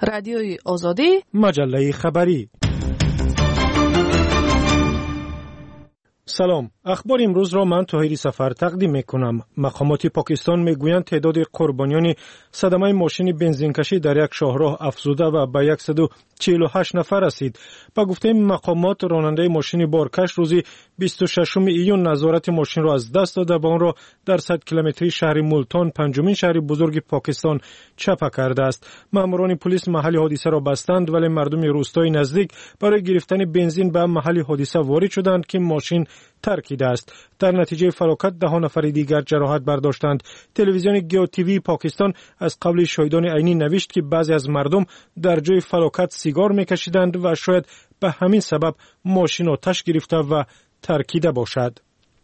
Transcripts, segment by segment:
رادیوی آزادی، مجله خبری. سلام، اخبار امروز را من طاهری سفر تقدیم میکنم. مقامات پاکستان میگویند تعداد قربانیان صدمه ماشین بنزینکشی در یک شاهراه افزوده و به 148 نفر رسید. با گفته مقامات، راننده ماشین بارکش روزی 26 ایون نظارت ماشین را از دست داده و آن را در 100 کیلومتری شهر مولتان، پنجمین شهر بزرگ پاکستان، چپه کرده است. ماموران پلیس محل حادثه را بستند، ولی مردم روستای نزدیک برای گرفتن بنزین به محل حادثه وارد شدند که ماشین ترکیده است. در نتیجه فلاکت 10 نفر دیگر جراحت برداشتند. تلویزیون گیو تیوی پاکستان از قبل شاهدان عینی نوشت که بعضی از مردم در جای فلاکت سیگار میکشیدند و شاید به همین سبب ماشین آتش گرفته و ترکیده باشد.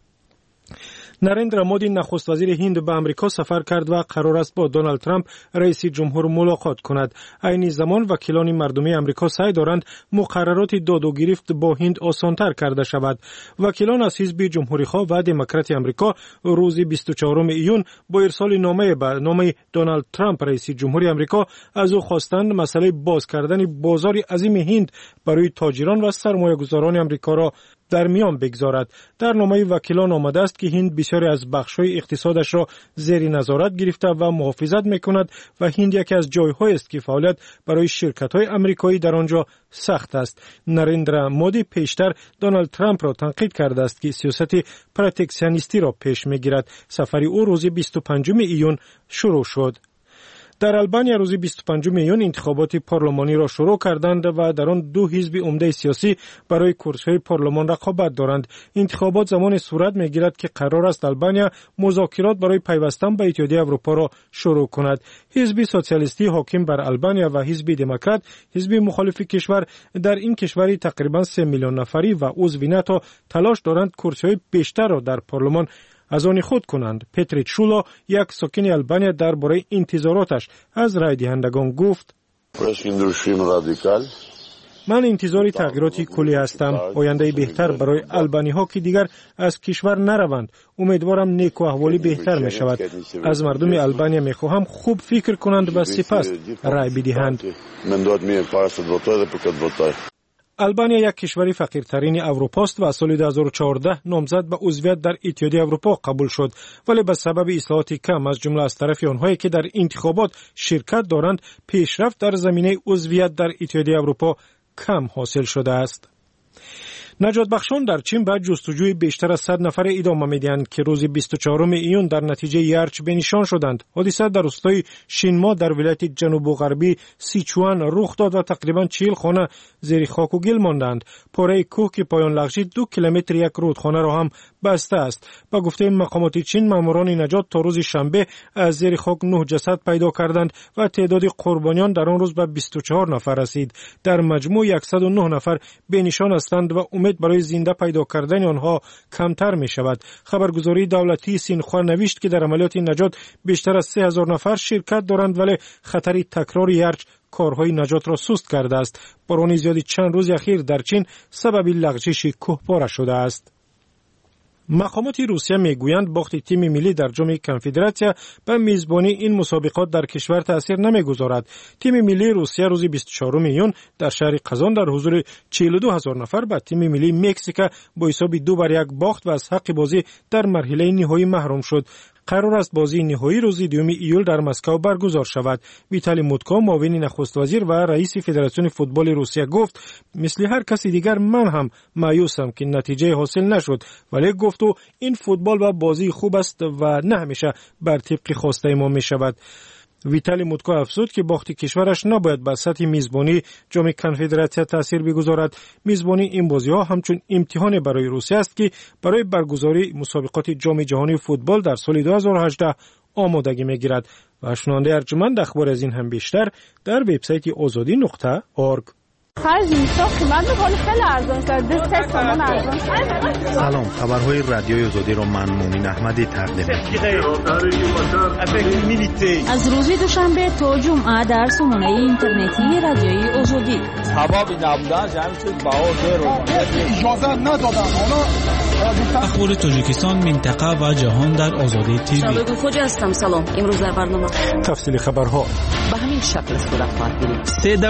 نریندرا مودی نخست وزیر هند به امریکا سفر کرد و قرار است با دونالد ترامپ رئیس جمهور ملاقات کند. عین زمان وکیلان مردمی امریکا سعی دارند مقررات داد و گرفت با هند آسان‌تر کرده شود. وکیلان از حزب جمهوری‌خواه و دموکرات امریکا روز 24 ایون با ارسال نامه به نام دونالد ترامپ رئیس جمهور امریکا از او خواستند مسئله باز کردن بازار عظیم هند برای تاجران و سرمایه‌گذاران امریکا را در میان بگذارد. در نامه وکیلان آمده است که هند بسیاری از بخش‌های اقتصادش را زیر نظارت گرفته و محافظت می‌کند و هند یکی از جای‌هایی است که فعالیت برای شرکت‌های آمریکایی در آنجا سخت است. نریندرا مودی پیشتر دونالد ترامپ را تنقید کرده است که سیاست پروتکشنیستی را پیش می‌گیرد. سفر او روز 25 ایون شروع شد. در آلبانیا روز 25 ایون انتخابات پارلمانی را شروع کردند و در آن دو حزب عمده سیاسی برای کرسی‌های پارلمان رقابت دارند. انتخابات زمان صورت می‌گیرد که قرار است آلبانیا مذاکرات برای پیوستن به اتحادیه اروپا را شروع کند. حزب سوسیالیستی حاکم بر آلبانیا و حزب دموکرات، حزب مخالف کشور، در این کشور تقریباً 3 میلیون نفری و عضو ناتو تلاش دارند کرسی‌های بیشتر را در پارلمان از آن خود کنند. پتر چولا، یک ساکن آلبانیا، درباره انتظاراتش از رای دهندگان گفت: من انتظار تغییراتی کلی هستم، آینده بهتر برای آلبانی ها که دیگر از کشور نروند. امیدوارم نیک و احوالی بهتر می شود. از مردم آلبانیا می خواهم خوب فکر کنند و سپس رای بدهند. آلبانیا یک کشور فقیرترین اروپا است و سال 2014 نامزد به عضویت در اتحادیه اروپا قبول شد، ولی به سبب اصلاحات کم از جمله از طرف آنهایی که در انتخابات شرکت دارند، پیشرفت در زمینه عضویت در اتحادیه اروپا کم حاصل شده است. نجات بخشان در چین بعد جستجوی بیشتر از 100 نفر ادامه می‌دهند که روز 24 ایون در نتیجه یرچ بنشان شدند. حادثه در روستای شینما در ولایت جنوب و غربی سیچوان رخ داد و تقریباً 40 خانه زیر خاک و گل ماندند. پاره کوه که پایان لغزید 2 کیلومتر یک رودخانه را هم بسته است. با گفته مقامات چین، ماموران نجات تا روز شنبه از زیر خاک 9 جسد پیدا کردند و تعداد قربانیان در آن روز به 24 نفر رسید. در مجموع 109 نفر بنشان هستند و امید برای زنده پیدا کردن آنها کمتر می شود. خبرگزاری دولتی سینخوا نوشت که در عملیات نجات بیشتر از 3000 نفر شرکت دارند، ولی خطر تکرار یرچ کارهای نجات را سست کرده است. باران زیادی چند روز اخیر در چین سبب لغزش کوهپاره شده است. مقامات روسیه میگویند باخت تیم ملی در جام کنفدراسیا به میزبانی این مسابقات در کشور تاثیر نمیگذارد. تیم ملی روسیه روز 24 ایون در شهر قزان در حضور 42000 نفر به تیم ملی مکزیک با حساب 2-1 باخت و از حق بازی در مرحله نهایی محروم شد. قرار است بازی نهایی روز 2 ایول در مسکو برگزار شود. ویتالی موتکو، معاون نخست وزیر و رئیس فدراسیون فوتبال روسیه، گفت: مثل هر کسی دیگر من هم مایوسم که نتیجه حاصل نشد، ولی گفت او این فوتبال و بازی خوب است و نه همیشه بر طبق خواسته ما می شود. ویتالی موتکو افزود که باخت کشورش نباید بر سطح میزبانی جام کنفدراسیا تاثیر بگذارد. میزبانی این بازی‌ها همچون امتحان برای روسیه است که برای برگزاری مسابقات جام جهانی فوتبال در سال 2018 آمادگی می‌گیرد. و شنونده ارجمند اخبار از این هم بیشتر در وبسایت azadi.org. سلام، خبرهای رادیوی آزادی را من مومن احمدی تقدیم از روز دوشنبه تا جمعه در سامانه اینترنتی رادیوی آزادی. اخبار تاجیکستان، منطقه و جهان در آزادی تیوی. کجا هستم؟ سلام. امروز در برنامه تفصیل خبرها. به همین همین شکل صورت خواهد گرفت.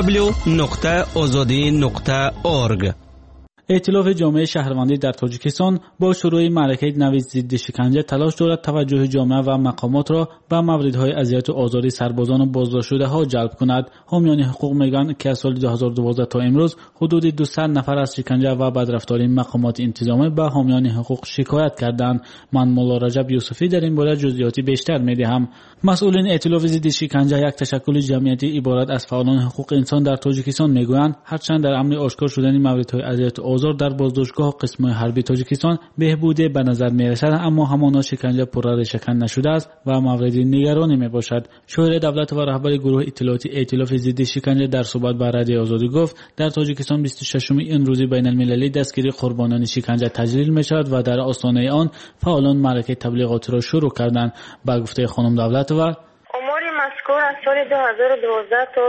www.azadi.org. ائتلاف جامعه شهروندی در تاجیکستان با شروع معرکه نوید ضد شکنجه تلاش دارد توجه جامعه و مقامات را به موردهای اذیت و آزاری سربازان و بازداشت شده ها جلب کند. حامیان حقوق میگویند که از سال 2012 تا امروز حدود 200 نفر از شکنجه و بدرفتاری مقامات انتظامی به حامیان حقوق شکایت کردند. من مولا رجب یوسفی در این باره جزئیاتی بیشتر میدهم. مسئولین ائتلاف ضد شکنجه، یک تشکل جمعیتی عبارت از فعالان حقوق انسان در تاجیکستان میگویند هرچند در امر آشکار شدن موردهای اذیت و آزار در بازداشتگاه قسم‌های حربی تاجیکستان بهبودی به نظر می‌رسد، اما همانا شکنجه پرردشکن نشده است و مورد نگرانی میباشد. شورای دولت و رهبر گروه اطلاعاتی ائتلاف ضد شکنجه در صحبت با رادیو آزادی گفت در تاجیکستان 26 این روز بین‌المللی دستگیری قربانیان شکنجه تجلیل می‌شود و در آستانه آن فعالان معرکه تبلیغاتی را شروع کردند. با گفته خانم دولت و مذکور از سال 2012 تا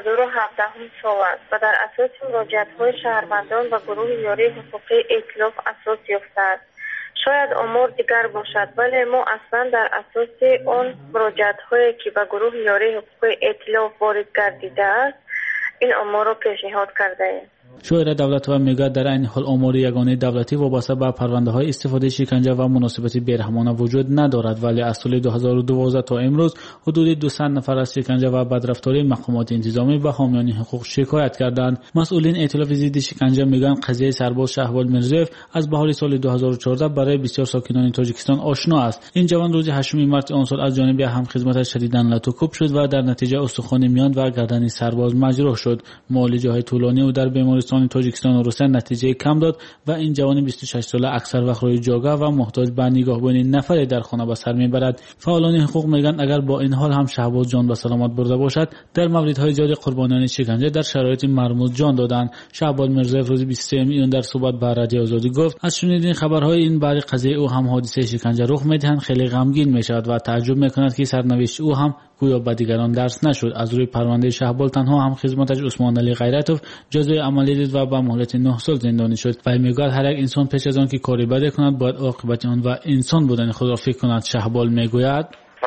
2017 سال است و در اساس مراجعه‌های شهروندان و گروه یاری حقوقی ائتلاف اساس یافته است. شاید آمار دیگر باشد ولی ما اصلا در اساس آن مراجعه‌هایی که به گروه یاری حقوقی ائتلاف وارد گردیده است این آمار را پیشنهاد کرده ایم. شورای دولت و میگوید در این حال آمار یگانه دولتی وابسته به پرونده‌های استفاده شکنجه و مناسبت بیرحمانه وجود ندارد، ولی از سال 2012 تا امروز حدود 200 نفر از شکنجه و بدرفتاری مقامات انتظامی به حامیان حقوق شکایت کردند. مسئولین ائتلاف ضد شکنجه میگویند قضیه سرباز شهبال میرزویف از بهار سال 2014 برای بسیار ساکنان تاجیکستان آشنا است. این جوان روز 8 مارس آن سال از جانب همخدمتش شدیداً لطوکوب شد و در نتیجه استخوان میان و گردن سرباز مجروح شد. معالجه‌های طولانی او در بیمارستان تاجیکستان و روسیه نتیجه کم داد و این جوان 26 ساله اکثر وقت روی جاگه و محتاج به نگاهبانی نفری در خانه به سر میبرد. فعالان حقوق میگن اگر با این حال هم شهباز جان به سلامت برده باشد در موردهای زیاد قربانیان شکنجه در شرایط مرموز جان دادند. شهباز میرزویف روز 23 میلیون در صحبت با رادیو آزادی گفت از شنیدن خبرهای این باره قضیه او هم حادثه شکنجه رخ میدهند خیلی غمگین میشود و تعجب میکند که سرنوشت او هم گویا به دیگران درس نشد. از روی پرونده شهبال تنها هم خدمتش عثمان علی غیرتوف جزای عملی دید و به مهلت 9 سال زندانی شد. و میگوید هر یک انسان پیش از آن که کاری بد کند باید عاقبت آن و انسان بودن خود را فکر کند. شهبال میگوید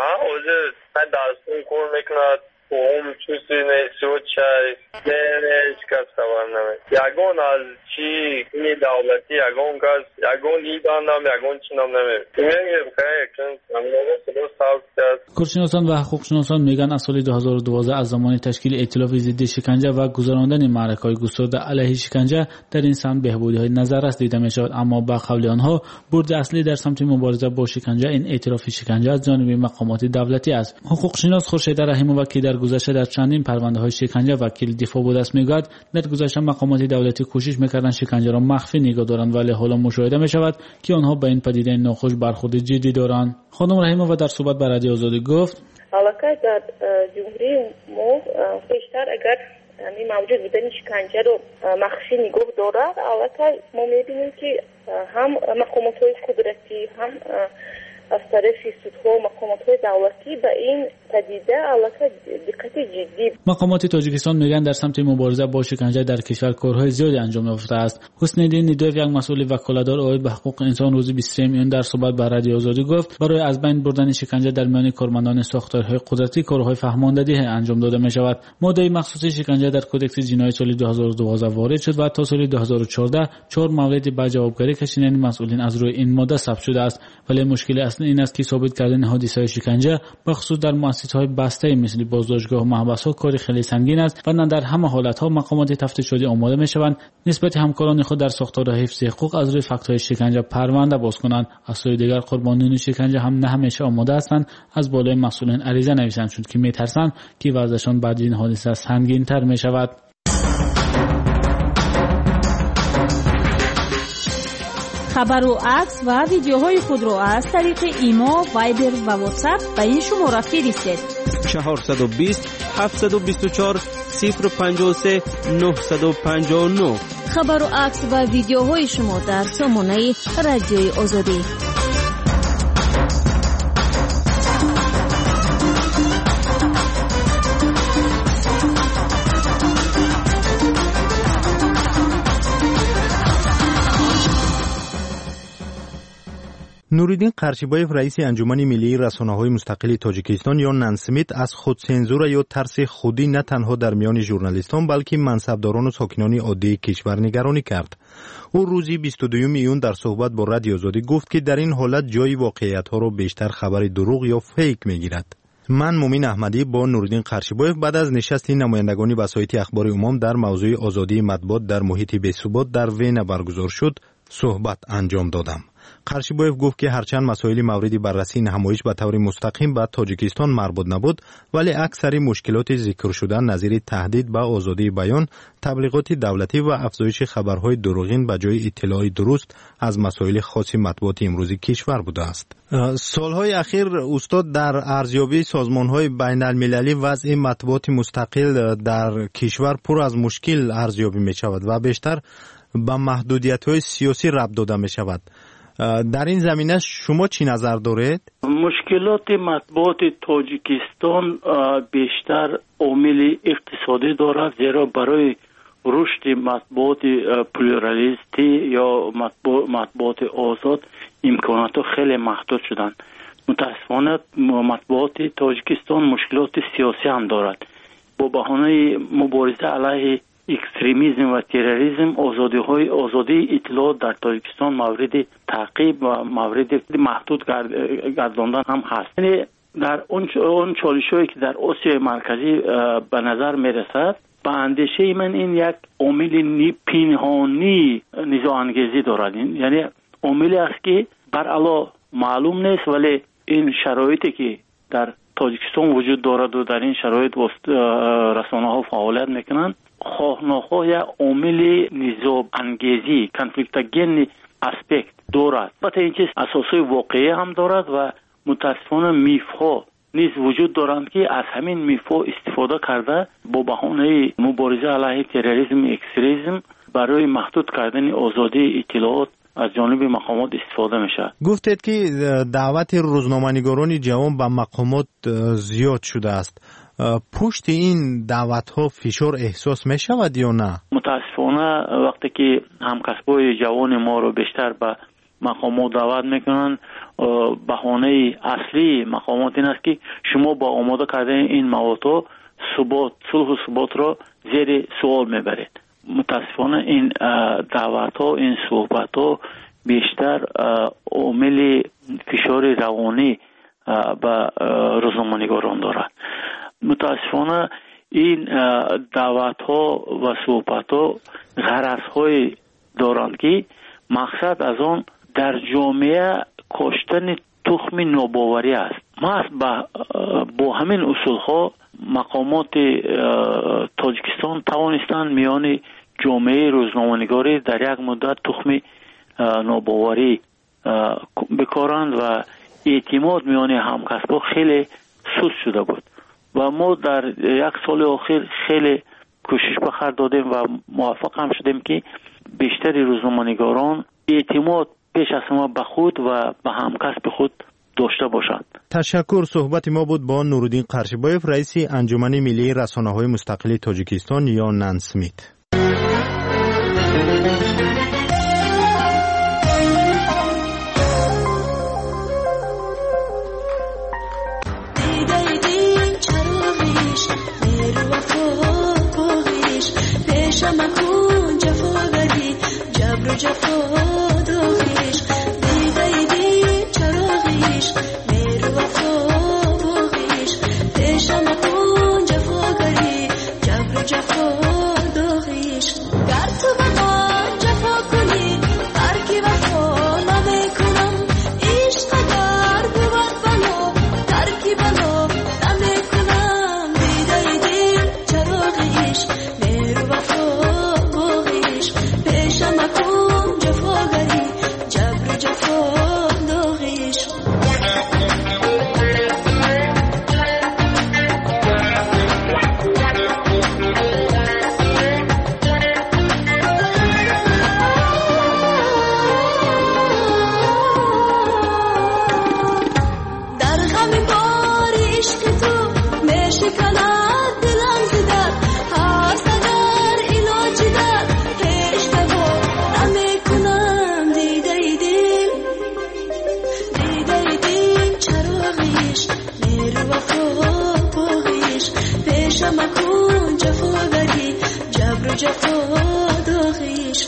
من درستون کار میکند اون چیزی نیست چای هیچ کس خبر نمید یگون از چی اینی دولتی یگون کس یگون ایداندم یگون چینم نمید میگه بخیر چون همینه سلو ساوت کرد. کارشناسان و حقوق شناسان میگن از سال 2012 از زمان تشکیل ائتلاف ضد شکنجه و گذراندن معرکه‌های گسترده علیه شکنجه در این سمت بهبودی‌های نظررس دیده میشود، اما با قول آنها برد اصلی در سمت مبارزه با شکنجه این ائتلاف شکنجه از جانب مقامات دولتی است. حقوق شناس خورشید رحیم‌آور که در گذشته در چندین پرونده‌های شکنجه وکیل دفاع بوده است میگوید در گذشته مقامات دولتی کوشش می‌کردند شکنجه را مخفی نگاه دارند، ولی حالا مشاهده می‌شود که آنها به این پدیده ناخوش برخورد جدی دارند. خانم رحیم‌آور در صحبت با رادیو آزادی گفت علاقه در جمهوری ما بیشتر اگر موجود بودن شکنجه رو مخفی نگاه دارد، علاقه ما می‌بینیم که هم مقامات‌های قدرتی هم از طرف سودها و مقامات‌های دولتی به این پدیده علاقه دقت جدی. مقامات تاجیکستان میگن در سمت مبارزه با شکنجه در کشور کارهای زیادی انجام یافته است. حسن‌الدین ندویف یک مسئول وکالتدار عاید به حقوق انسان روز 23 میلیون در صحبت با رادیو آزادی گفت برای از بین بردن شکنجه در میان کارمندان ساختارهای قدرتی کارهای فهماندهی انجام داده می شود. ماده مخصوص شکنجه در کدکس جنایی سال 2012 وارد شد و تا سال 2014 4 مورد به جوابگری کشیدن مسئولین از روی این ماده ثبت شده است، ولی مشکل اصلی این است که ثابت کردن حادثه‌های شکنجه بخصوص در مؤسسه‌های بسته مثل بازداشتگاه و محبس‌ها کاری خیلی سنگین است و نه در همه حالت‌ها مقامات تفتیشی آماده می‌شوند نسبت همکاران خود در ساختار حفظ حقوق از روی فاکت‌های شکنجه پرونده باز کنند. از سوی دیگر قربانیان شکنجه هم نه همیشه آماده هستند از بالای مسئولین عریضه نویسند، چون که می‌ترسند که وضعشان بعد این حادثه سنگین‌تر می‌شود. خبر و عکس و ویدیوهای خود را از طریق ایما، وایبر و واتساپ به این شماره فرستید: 420 724 053 959. خبر و عکس و ویدیوهای شما در سامانه رادیوی آزادی. نوریدین قرچیبایف رئیس انجمن ملی رسانه‌های مستقل تاجیکستان یا نانسمیت از خودسنزور یا ترس خودی نه تنها در میان ژورنالیستان بلکه منصبداران و ساکنان عادی کشور نگرانی کرد. او روزی 22 میلیون در صحبت با رادیو آزادی گفت که در این حالت جای واقعیت‌ها را بیشتر خبر دروغ یا فیک می‌گیرد. من مومین احمدی با نوریدین قرچیبایف بعد از نشست نمایندگان وسایط اخبار عموم در موضوع آزادی مطبوعات در محیط بی‌ثبات در وین برگزار شد صحبت انجام دادم. قرچیبایف گفت که هرچند مسائل مورد بررسی نمایش به طور مستقیم به تاجیکستان مربوط نبود ولی اکثر مشکلات ذکر شده نظیر تهدید به آزادی بیان، تبلیغات دولتی و افزایش خبرهای دروغین به جای اطلاع درست از مسائل خاص مطبوعات امروزی کشور بوده است. سالهای اخیر استاد در ارزیابی سازمانهای بین المللی وضع مطبوعات مستقل در کشور پر از مشکل ارزیابی می شود و بیشتر به محدودیت‌های سیاسی ربط داده می شود. در این زمینه شما چی نظر دارید؟ مشکلات مطبوعات تاجیکستان بیشتر عامل اقتصادی دارد، زیرا برای رشد مطبوعات پلورالیستی یا مطبوعات آزاد امکانات خیلی محدود شدند. متاسفانه مطبوعات تاجیکستان مشکلات سیاسی هم دارد. با بهانه مبارزه علیه اکستریمیسم و تروریسم آزادی اطلاعات در تاجیکستان مورد تعقیب و مورد محدود گرداندن هم هست. یعنی در اون چالش‌هایی که در آسیای مرکزی به نظر میرسد، به اندیشه من این یک عامل پنهانی نزاع‌انگیزی دارد. یعنی عاملی است که برعلا معلوم نیست ولی این شرایطی که در تاجیکستان وجود دارد و در این شرایط رسانه‌ها فعالیت میکنند خواه ناخواه یا عامل نزاع انگیزی کنفلیکتاگن اسپکت دارد. البته این چیز اساسای واقعی هم دارد و متاسفانه میفها نیز وجود دارند که از همین میفها استفاده کرده با بهانه مبارزه علیه تروریسم اکستریمیسم برای محدود کردن آزادی اطلاعات از جانب مقامات استفاده میشه. گفتید که دعوت روزنامه‌نگاران جوان به مقامات زیاد شده است. پشت این دعوت ها فشار احساس می شود یا نه؟ متاسفانه وقتی که همکسبای جوان ما رو بیشتر به مقامات دعوت میکنن، بهانه اصلی مقامات این است که شما با آماده کردن این موضوع صلح و ثبات را زیر سوال میبرید. متاسفانه این دعوت ها، این صحبت ها بیشتر عامل فشار روانی به روزنامه‌نگاران دارد. متاسفانه این دعوت ها و صحبت ها غرض های دارند که مقصد از آن در جامعه کاشتن تخم ناباوری است. ما با همین اصول ها مقامات تاجیکستان توانستند میان جامعه روزنامه‌نگاری در یک مدت تخم ناباوری بکارند و اعتماد میان همکسبا خیلی سست شده بود و ما در یک سال اخیر خیلی کوشش به خرج دادیم و موفق هم شدیم که بیشتر روزنامه‌نگاران اعتماد پیش از همه به خود و به همکسب خود داشته باشند. تشکر. صحبت ما بود با نوریدین قرچیبایف رئیس انجمن ملی رسانه‌های مستقل تاجیکستان یا نانسمیت. عشق تو میشکند دلم زدر هر جبر و جفا داغیش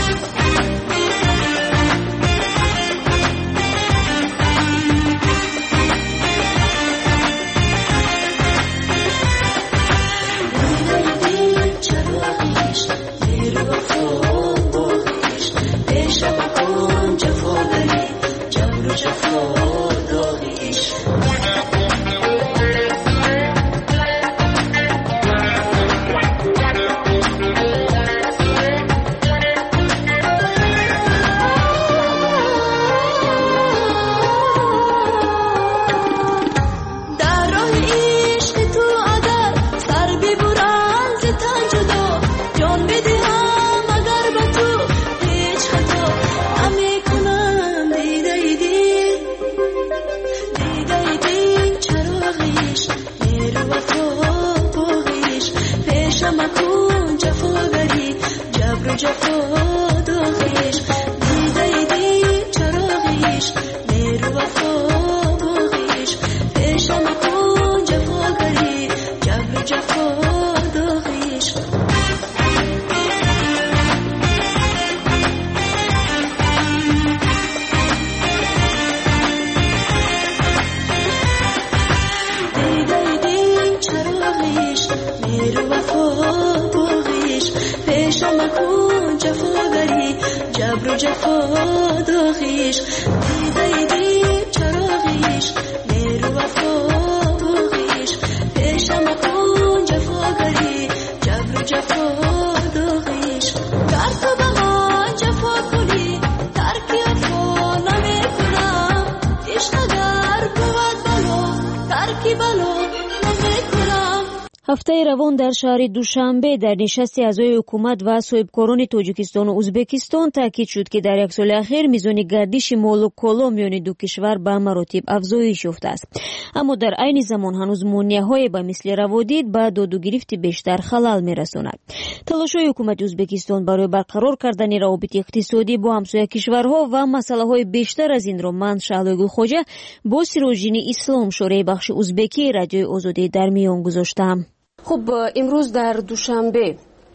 هفته روان در شهر دوشنبه در نشست اعضای حکومت و صاحبکاران تاجیکستان و ازبکستان تاکید شد که در یک سال اخیر میزان گردش مال و کالا میان دو کشور به مراتب افزایش یافته است، اما در عین زمان هنوز مانع‌های به مثل روادید به داد و گرفت بیشتر خلل میرساند. تلاش‌های حکومت ازبکستان برای برقرار کردن روابط اقتصادی با همسایه کشورها و مسائل‌های بیشتر از این را من شهلا گلخواجه با سیروژین اسلام شورای بخش ازبکی رادیوی آزادی در میان گذاشتم. خب امروز در دوشنبه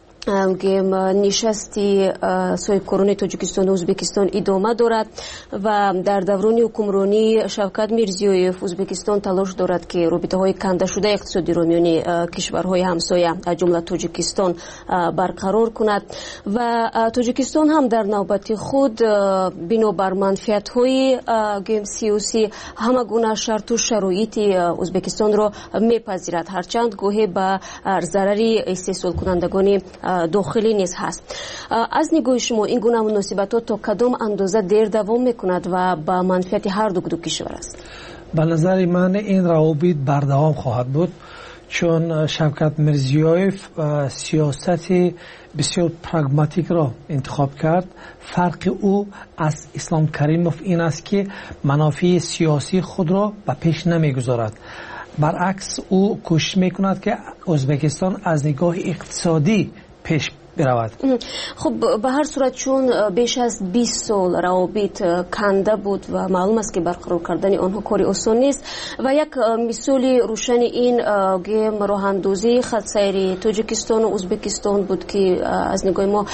نشستی صاحبکاران تاجیکستان و ازبکستان ادامه دارد و در دوران حکمرانی شوکت میرزیویف ازبکستان تلاش دارد که رابطه‌های کنده شده اقتصادی را میان کشورهای همسایه از جمله تاجیکستان برقرار کند و تاجیکستان هم در نوبت خود بنابر منفعت‌های سیاسی همه گونه شرط و شرایط ازبکستان را میپذیرد، هرچند گاهی به ضرر استحصال کنندگان داخلی نیز هست. از نگاه شما این گونه مناسبت‌ها تا کدام اندازه دیر دوام میکند و به منفعت هر دو کشور است؟ به نظر من این روابط بردوام خواهد بود، چون شوکت میرزیویف سیاست بسیار پراگماتیک را انتخاب کرد. فرق او از اسلام کریموف این است که منافع سیاسی خود را به پیش نمیگذارد، برعکس او کوشش میکند که ازبکستان از نگاه اقتصادی پیش برود. خب به هر صورت چون بیش از 20 سال روابط کنده بود و معلوم است که برقرار کردن آنها کاری آسان نیست و یک مثال روشن این گیم راه اندازی خط سیر تاجیکستان و ازبکستان بود که از نگاه ما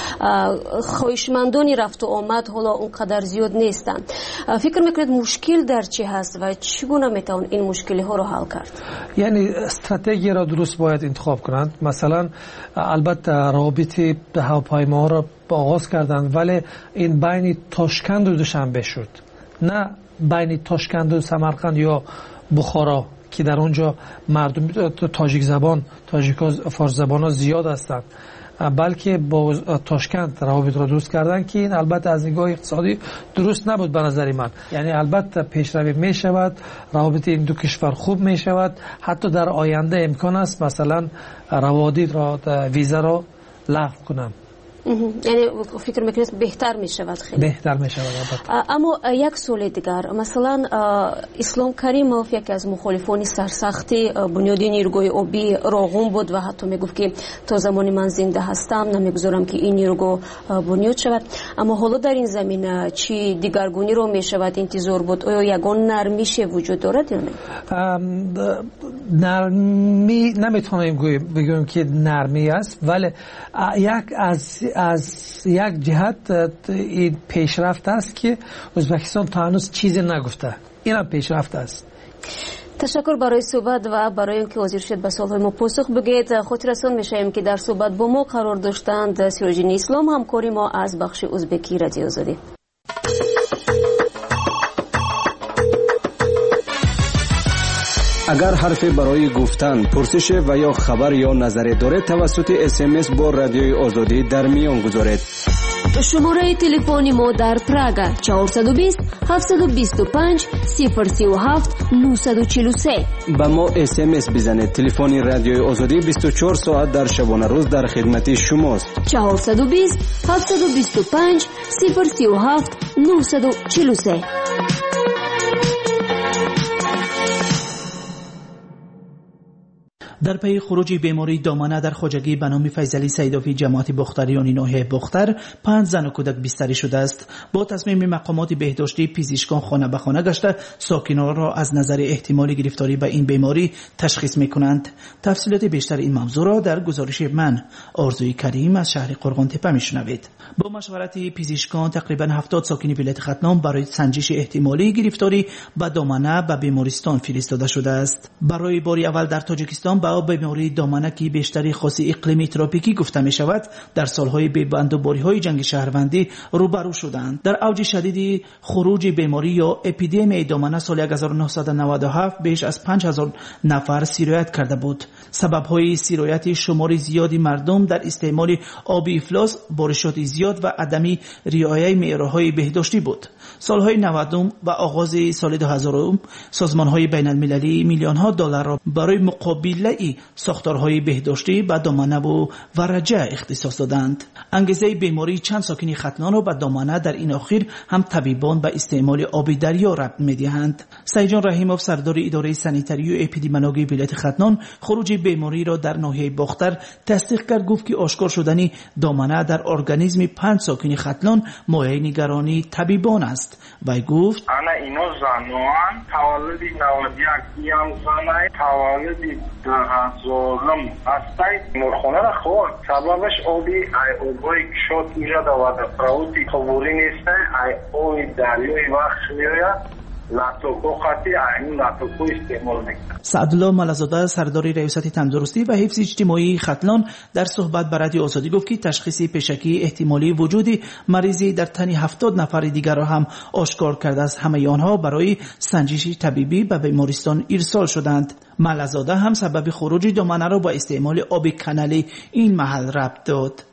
خواهشمندان رفت و آمد حالا اونقدر زیاد نیستند. فکر میکنید مشکل در چی هست و چگونه میتوان این مشکل ها را حل کرد؟ یعنی استراتژی را درست باید انتخاب کنند. مثلا البته روابط هواپیما را آغاز کردند، ولی این بین تاشکند و دوشنبه شد، نه بین تاشکند و سمرقند یا بخارا که در اونجا مردم تاجیک زبان، تاجیک فارس زبان ها زیاد هستند، بلکه با تاشکند روابط را درست کردن که این البته از نگاه اقتصادی درست نبود به نظر من. یعنی البته پیشروی می شود، روابط این دو کشور خوب می شود، حتی در آینده امکان است مثلا روابط را ویزا را لغو کنند. یعنی فکر میکنید بهتر میشود؟ خیلی بهتر میشود. اما یک سوال دیگر، مثلا اسلام کریموف یکی از مخالفان سرسختی بنیاد نیروگاه آبی راغون بود و حتی میگفت که تا زمانی من زنده هستم نمیگذارم که این نیروگاه بنیاد شود. اما حالا در این زمینه چی دیگرگونی رو میشود انتظار بود؟ آیا یگان نرمیش وجود دارد یا نه؟ نرمی نمیتونیم بگویم که نرمی است، ولی از یک جهت این پیشرفت است که ازبکستان تا هنوز چیزی نگفته. این هم پیشرفت است. تشکر برای صحبت و برای اینکه حاضر شد به سوالهای ما پاسخ بگید. خاطررسان میشیم که در صحبت با ما قرار داشتند سیراجدین اسلام، همکاری ما از بخش ازبکی رادیو آزادی. اگر حرفی برای گفتن، پرسش و یا خبر یا نظری دارید توسط SMS با رادیوی آزادی در میان گذارید. شماره تلفنی ما در پراگ 420 725 037 943. با ما SMS بزنید. تلفن رادیوی آزادی 24 ساعت در شبانه روز در خدمت شماست. 420 725 037 943. در پی خروج بیماری دامنه در خواجگی به نام فیضعلی سیدافی جماعت بختریان ناحیه بختر 5 زن و کودک بستری شده است. با تصمیم مقامات بهداشتی پزشکان خانه به خانه گشته ساکنان را از نظر احتمال گرفتاری به این بیماری تشخیص می‌کنند. تفصیلات بیشتر این موضوع را در گزارش من آرزوی کریم از شهر قرغانتپه می‌شنوید. با مشورت پزشکان تقریبا 70 ساکن ولایت ختلان برای سنجش احتمالی گرفتاری به دامنه به بیمارستان فرستاده شده است. برای باری اول در تاجیکستان با بیماری دامنه که بیشتری خاص اقلیمی تروپیکی گفته می شود در سالهای بندوباری‌های جنگ شهروندی روبرو شدند. در اوج شدید خروج بیماری یا اپیدمی دامنه سال 1997 بیش از 5000 نفر سیرایت کرده بود. سبب‌های سیرایت شمار زیادی مردم در استعمال آب افلاس، بارشات زیاد و عدمی رعایت معیارهای بهداشتی بود. سالهای 90 و آغاز سال 2000 سازمان‌های بین‌المللی میلیون‌ها دلار را برای مقابله ساختارهای بهداشتی به دامنه و ورجه اختصاص دادند. انگیزه بیماری چند ساکن ختلان را به دامنه در این اخیر هم طبیبان به استعمال آب دریا ربط می‌دهند. سیدجان رحیموف سردار اداره سانیتری و اپیدمیولوژی ولایت ختلان خروج بیماری را در ناحیه بختر تصدیق کرد. گفت که آشکار شدن دامنه در ارگانیسم 5 ساکن ختلان مایه نگرانی طبیبان است. و گفت انا اینو زنوان تولدی 91 یم زنای تولدی 2000 هستی مرخونه را خورد. سببش آبی ای اوبای کشوت میجد و در پراوتی خبوری نیسته ای اوی دریوی وقت میوید لاتوکو خطی این لاتوکو استعمال میکنه. سعدالله ملازاده سردار ریاست تندرستی و حفظ اجتماعی ختلان در صحبت با رادیو آزادی گفت که تشخیص پیشکی احتمالی وجود مریضی در تن 70 نفر دیگر را هم آشکار کرده است. همه آنها برای سنجش طبیبی به بیمارستان ارسال شدند. ملازاده هم سبب خروج دامنه را با استعمال آب کانالی این محل ربط داد.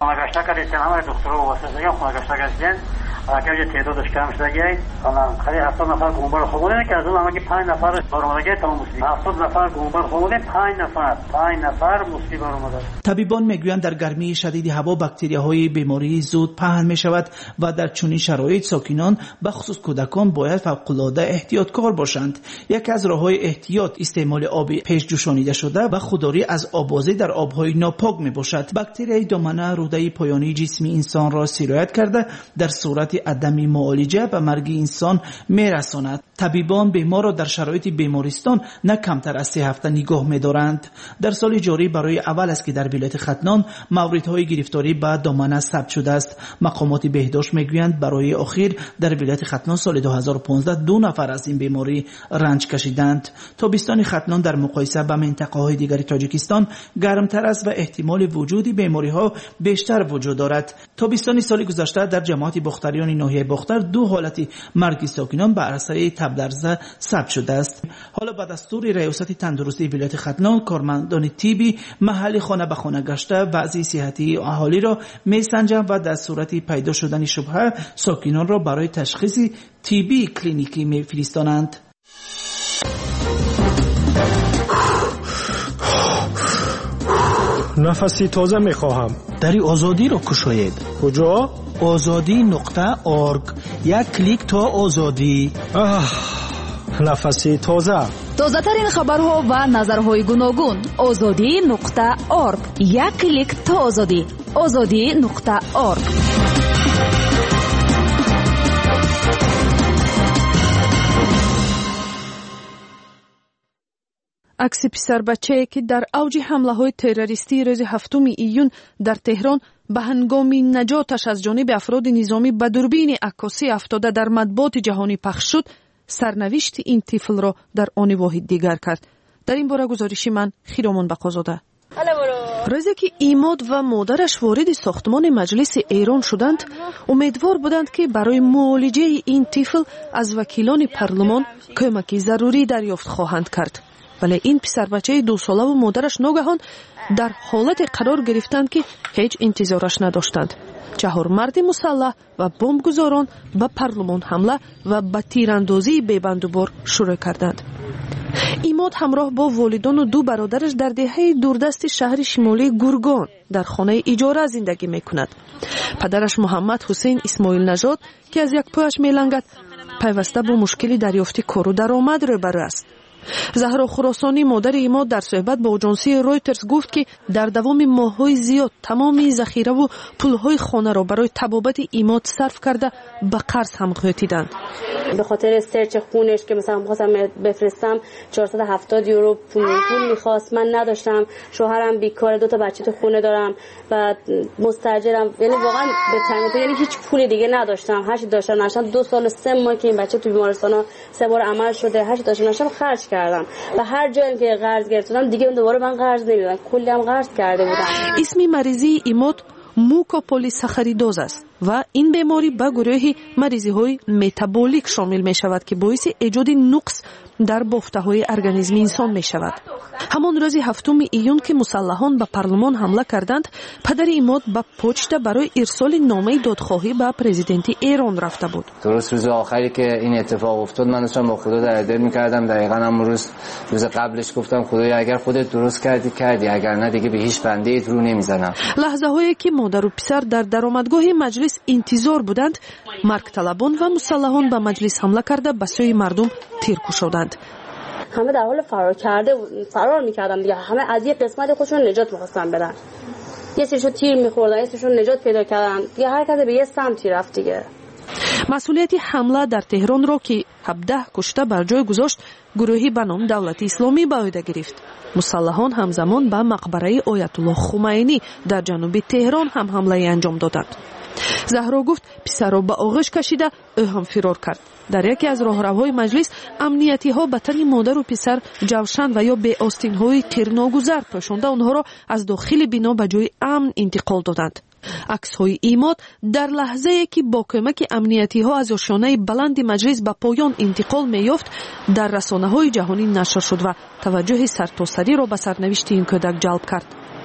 اگر تعدادش کم شده خیلی 70 نفر گونبر خوبونه که از اون همه که 5 نفر بارمدگی تمام مسلم 70 نفر گونبر خوبونه 5 نفر مسلم بارمده. طبیبان میگویند در گرمی شدید هوا باکتریاهای بیماری زود پهن می شود و در چنین شرایط ساکنان به خصوص کودکان باید فوق‌العاده احتیاطکار باشند. یکی از راه‌های احتیاط استعمال آب پیش جوشانیده شده و خودداری از آبازی در آب‌های ناپاک می باشد. باکتریای دامنه روده پایانی جسم انسان را سیرایت کرده در صورت عدم معالجه به مرگ انسان میرساند. طبیبان بیمار را در شرایط بیمارستان نه کمتر از 3 هفته نگاه می‌دارند. در سال جاری برای اول است که در ولایت ختلان موردهای گرفتاری به دامنه ثبت شده است. مقامات بهداشت میگویند برای اخیر در ولایت ختلان سال 2015 2 نفر از این بیماری رنج کشیدند. تابستان ختلان در مقایسه با منطقه‌های دیگر تاجیکستان گرمتر است و احتمال وجود بیماری‌ها بیشتر وجود دارد. تابستان سال گذشته در جماعت بختریان ناحیه بختر 2 حالت مرگ ساکنان به اثر تب لرزه ثبت شده است. حالا با دستور ریاست تندرستی ولایت ختلان کارمندان طبی محلی خانه به خانه گشته وضع صحتی اهالی را میسنجند و در صورت پیدا شدن شبهه ساکنان را برای تشخیص طبی کلینیکی میفرستانند. نفسی تازه میخواهم. دری آزادی را کشاید. کجا؟ azadi.org. یک کلیک تا آزادی. نفسی تازه. تازه ترین خبرها و نظرهای گوناگون. azadi.org. یک کلیک تا آزادی. azadi.org. عکس پسر بچه‌ای که در اوج حمله‌های تروریستی روز 7 ایون در تهران به هنگام نجاتش از جانب افراد نظامی به دوربین عکاسی افتاده در مطبوعات جهانی پخش شد، سرنوشت این طفل را در آن واحد دیگر کرد. در این باره گزارش من خیرامان بقازاده. روزی که ایماد و مادرش وارد ساختمان مجلس ایران شدند، امیدوار بودند که برای معالجه این طفل از وکیلان پارلمان کمک ضروری دریافت خواهند کرد. ولی این پسر بچه 2 ساله و مادرش ناگهان در حالت قرار گرفتند که هیچ انتظارش نداشتند. 4 مرد مسلح و بمبگذاران به پارلمان حمله و به تیراندازی بی‌بندوبار شروع کردند. ایماد همراه با والدان و 2 برادرش در دهه دوردست شهر شمالی گرگان در خانه اجاره زندگی میکند. پدرش محمد حسین اسماعیل نژاد که از یک پایش میلنگد، پیوسته با مشکلی دریافت کار و درآمد روبرو است. زهرا خراسانی مادر ایماد در صحبت با آژانسی رویترز گفت که در دوام ماه‌های زیاد تمام ذخیره و پول‌های خانه را برای طبابت ایماد صرف کرده به قرض هم غوطیدند. به خاطر سرچ خونش که مثلا می‌خواستم بفرستم 470 یورو پول می‌خواست، من نداشتم. شوهرم بیکاره، 2 تا بچه تو خونه دارم و مستاجرم، یعنی واقعا به تنگی، یعنی هیچ پول دیگه نداشتم. هر چی داشتم نشم 2 سال و 3 ماه که این بچه تو بیمارستان 3 بار عمل شده، هر چی داشتم نشم خرج کردم و هر جایی که قرض گرفتم دیگه دوباره من قرض نمیدادن، کلی هم قرض کرده بودم. اسم مریضی ایماد موکوپولیساخاریدوز است و این بیماری به گروه مریضی های متابولیک شامل می شود که باعث ایجاد نقص در بافته های ارگانیسم انسان می شود. همان روز 7 ایون که مسلحان به پارلمان حمله کردند، پدر ایماد به پوچت برای ارسال نامه دادخواهی به پرزیدنت ایران رفته بود. درست روز آخری که این اتفاق افتاد من داشتم با خدا درد می‌کردم. دقیقاً هم روز قبلش گفتم خدایا اگر خودت درست کردی، اگر نه دیگه به هیچ بنده رو نمیزنم. لحظه هایی که مادر و پسر در درآمدگاه مجلس انتظار بودند، مرگ طلبان و مسلحان به مجلس حمله کرده به سوی مردم تیر کوشیدند. همه در حال فرار میکردن دیگه، همه از یک قسمت خودشون نجات می‌خواستن بدن. یه سریشون تیر می‌خوردن، یه سریشون نجات پیدا کردن دیگه، هر کسی به یه سمتی رفت دیگه. مسئولیت حمله در تهران را که 17 کشته بر جای گذاشت گروهی به نام دولت اسلامی به عهده گرفت. مسلحان همزمان به مقبره آیت الله خمینی در جنوب تهران هم حمله انجام دادند. زهرا گفت پسر را به آغوش کشیده او هم فرار کرد. در یکی از راهروهای مجلس امنیتی ها به تن مادر و پسر جوشن و یا به آستین های تیرناگذر پوشانده آنها را از داخل بنا به جای امن انتقال دادند. عکس های ایماد در لحظه که با کمک امنیتی ها از آشیانه بلند مجلس به پایان انتقال می‌یافت در رسانه های جهانی نشر شد و توجه سرتاسری را به سرنوشت این کودک جلب کرد.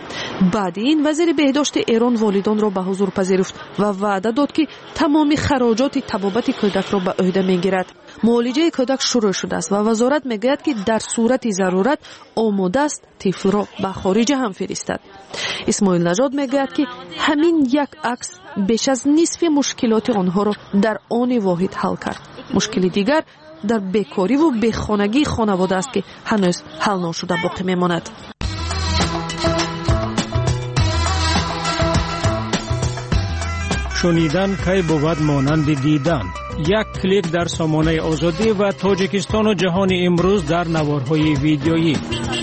بعد این وزیر بهداشت ایران والدان را به حضور پذیرفت و وعده داد که تمام خراجات طبابت کودک را به عهده میگیرد. معالجه کودک شروع شده است و وزارت میگوید که در صورت ضرورت آماده است طفل را به خارج هم فرستد. اسماعیل نژاد میگوید که همین یک عکس بیش از نصف مشکلات آنها را در آن واحد حل کرد. مشکل دیگر در بیکاری و بیخانگی خانواده است که هنوز حل نشده باقی میماند. شنیدن کی بود مانند دیدن. یک کلیک در سامانه آزادی و تاجیکستان و جهان امروز در نوارهای ویدیویی.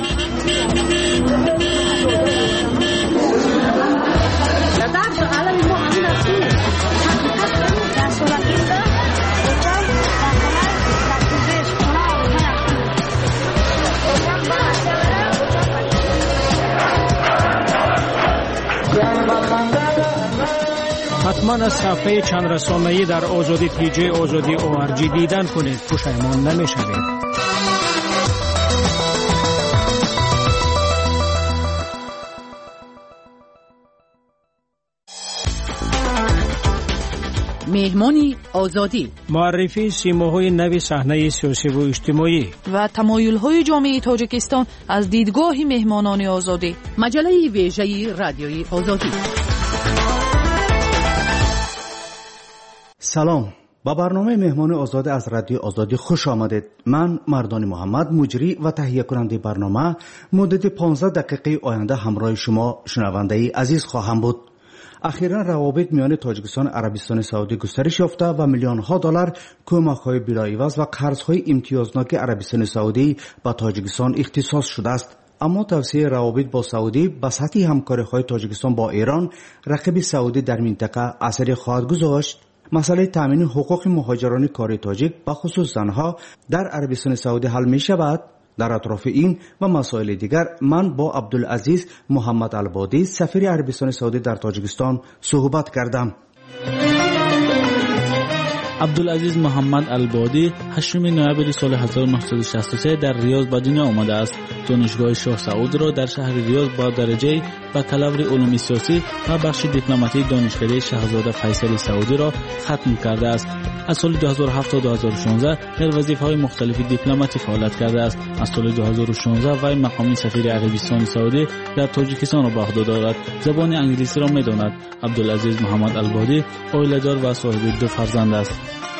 حتما از صفحه چند رسانه‌ای در آزادی پیجی آزادی ORG دیدن کنید، پشیمان نمی‌شوید. مهمان آزادی، معرفی سیماهای نو صحنه سیاسی و اجتماعی و تمایل‌های جامعه تاجیکستان از دیدگاه مهمانان آزادی. مجله ویژه رادیوی آزادی. سلام، با برنامه مهمان آزاد از رادیو آزادی خوش آمدید. من مردان محمد، مجری و تهیه کننده برنامه، مدت 15 دقیقه آینده همراه شما شنونده عزیز خواهم بود. اخیراً روابط میان تاجیکستان و عربستان سعودی گسترش یافته و میلیون‌ها دلار کمک‌های بلاعوض و قرض‌های امتیازناک عربستان سعودی به تاجیکستان اختصاص شده است. اما توسعه روابط با سعودی به سطح همکاری‌های تاجیکستان با ایران، رقیب سعودی در منطقه اثری خواهد گذاشت. مسئله تامین حقوق مهاجران کاری تاجیک به خصوص زنها در عربستان سعودی حل می شود؟ در اطراف این و مسائل دیگر من با عبدالعزیز محمد البادی سفیر عربستان سعودی در تاجیکستان صحبت کردم. عبدالعزیز محمد البادی 8 نوامبر سال 1963 در ریاض به دنیا آمده است. دانشگاه شاه سعود را در شهر ریاض با درجه بکالور علوم سیاسی و بخش دیپلماتی دانشکده شاهزاده فیصل سعودی را ختم کرده است. از سال 2007 تا 2016 در وظیفه‌های مختلف دیپلماتی فعالیت کرده است. از سال 2016 وی مقام سفیر عربستان سعودی در تاجیکستان را به عهده دارد. زبان انگلیسی را می‌داند. عبدالعزیز محمد البادی عائله‌دار و صاحب 2 فرزند است.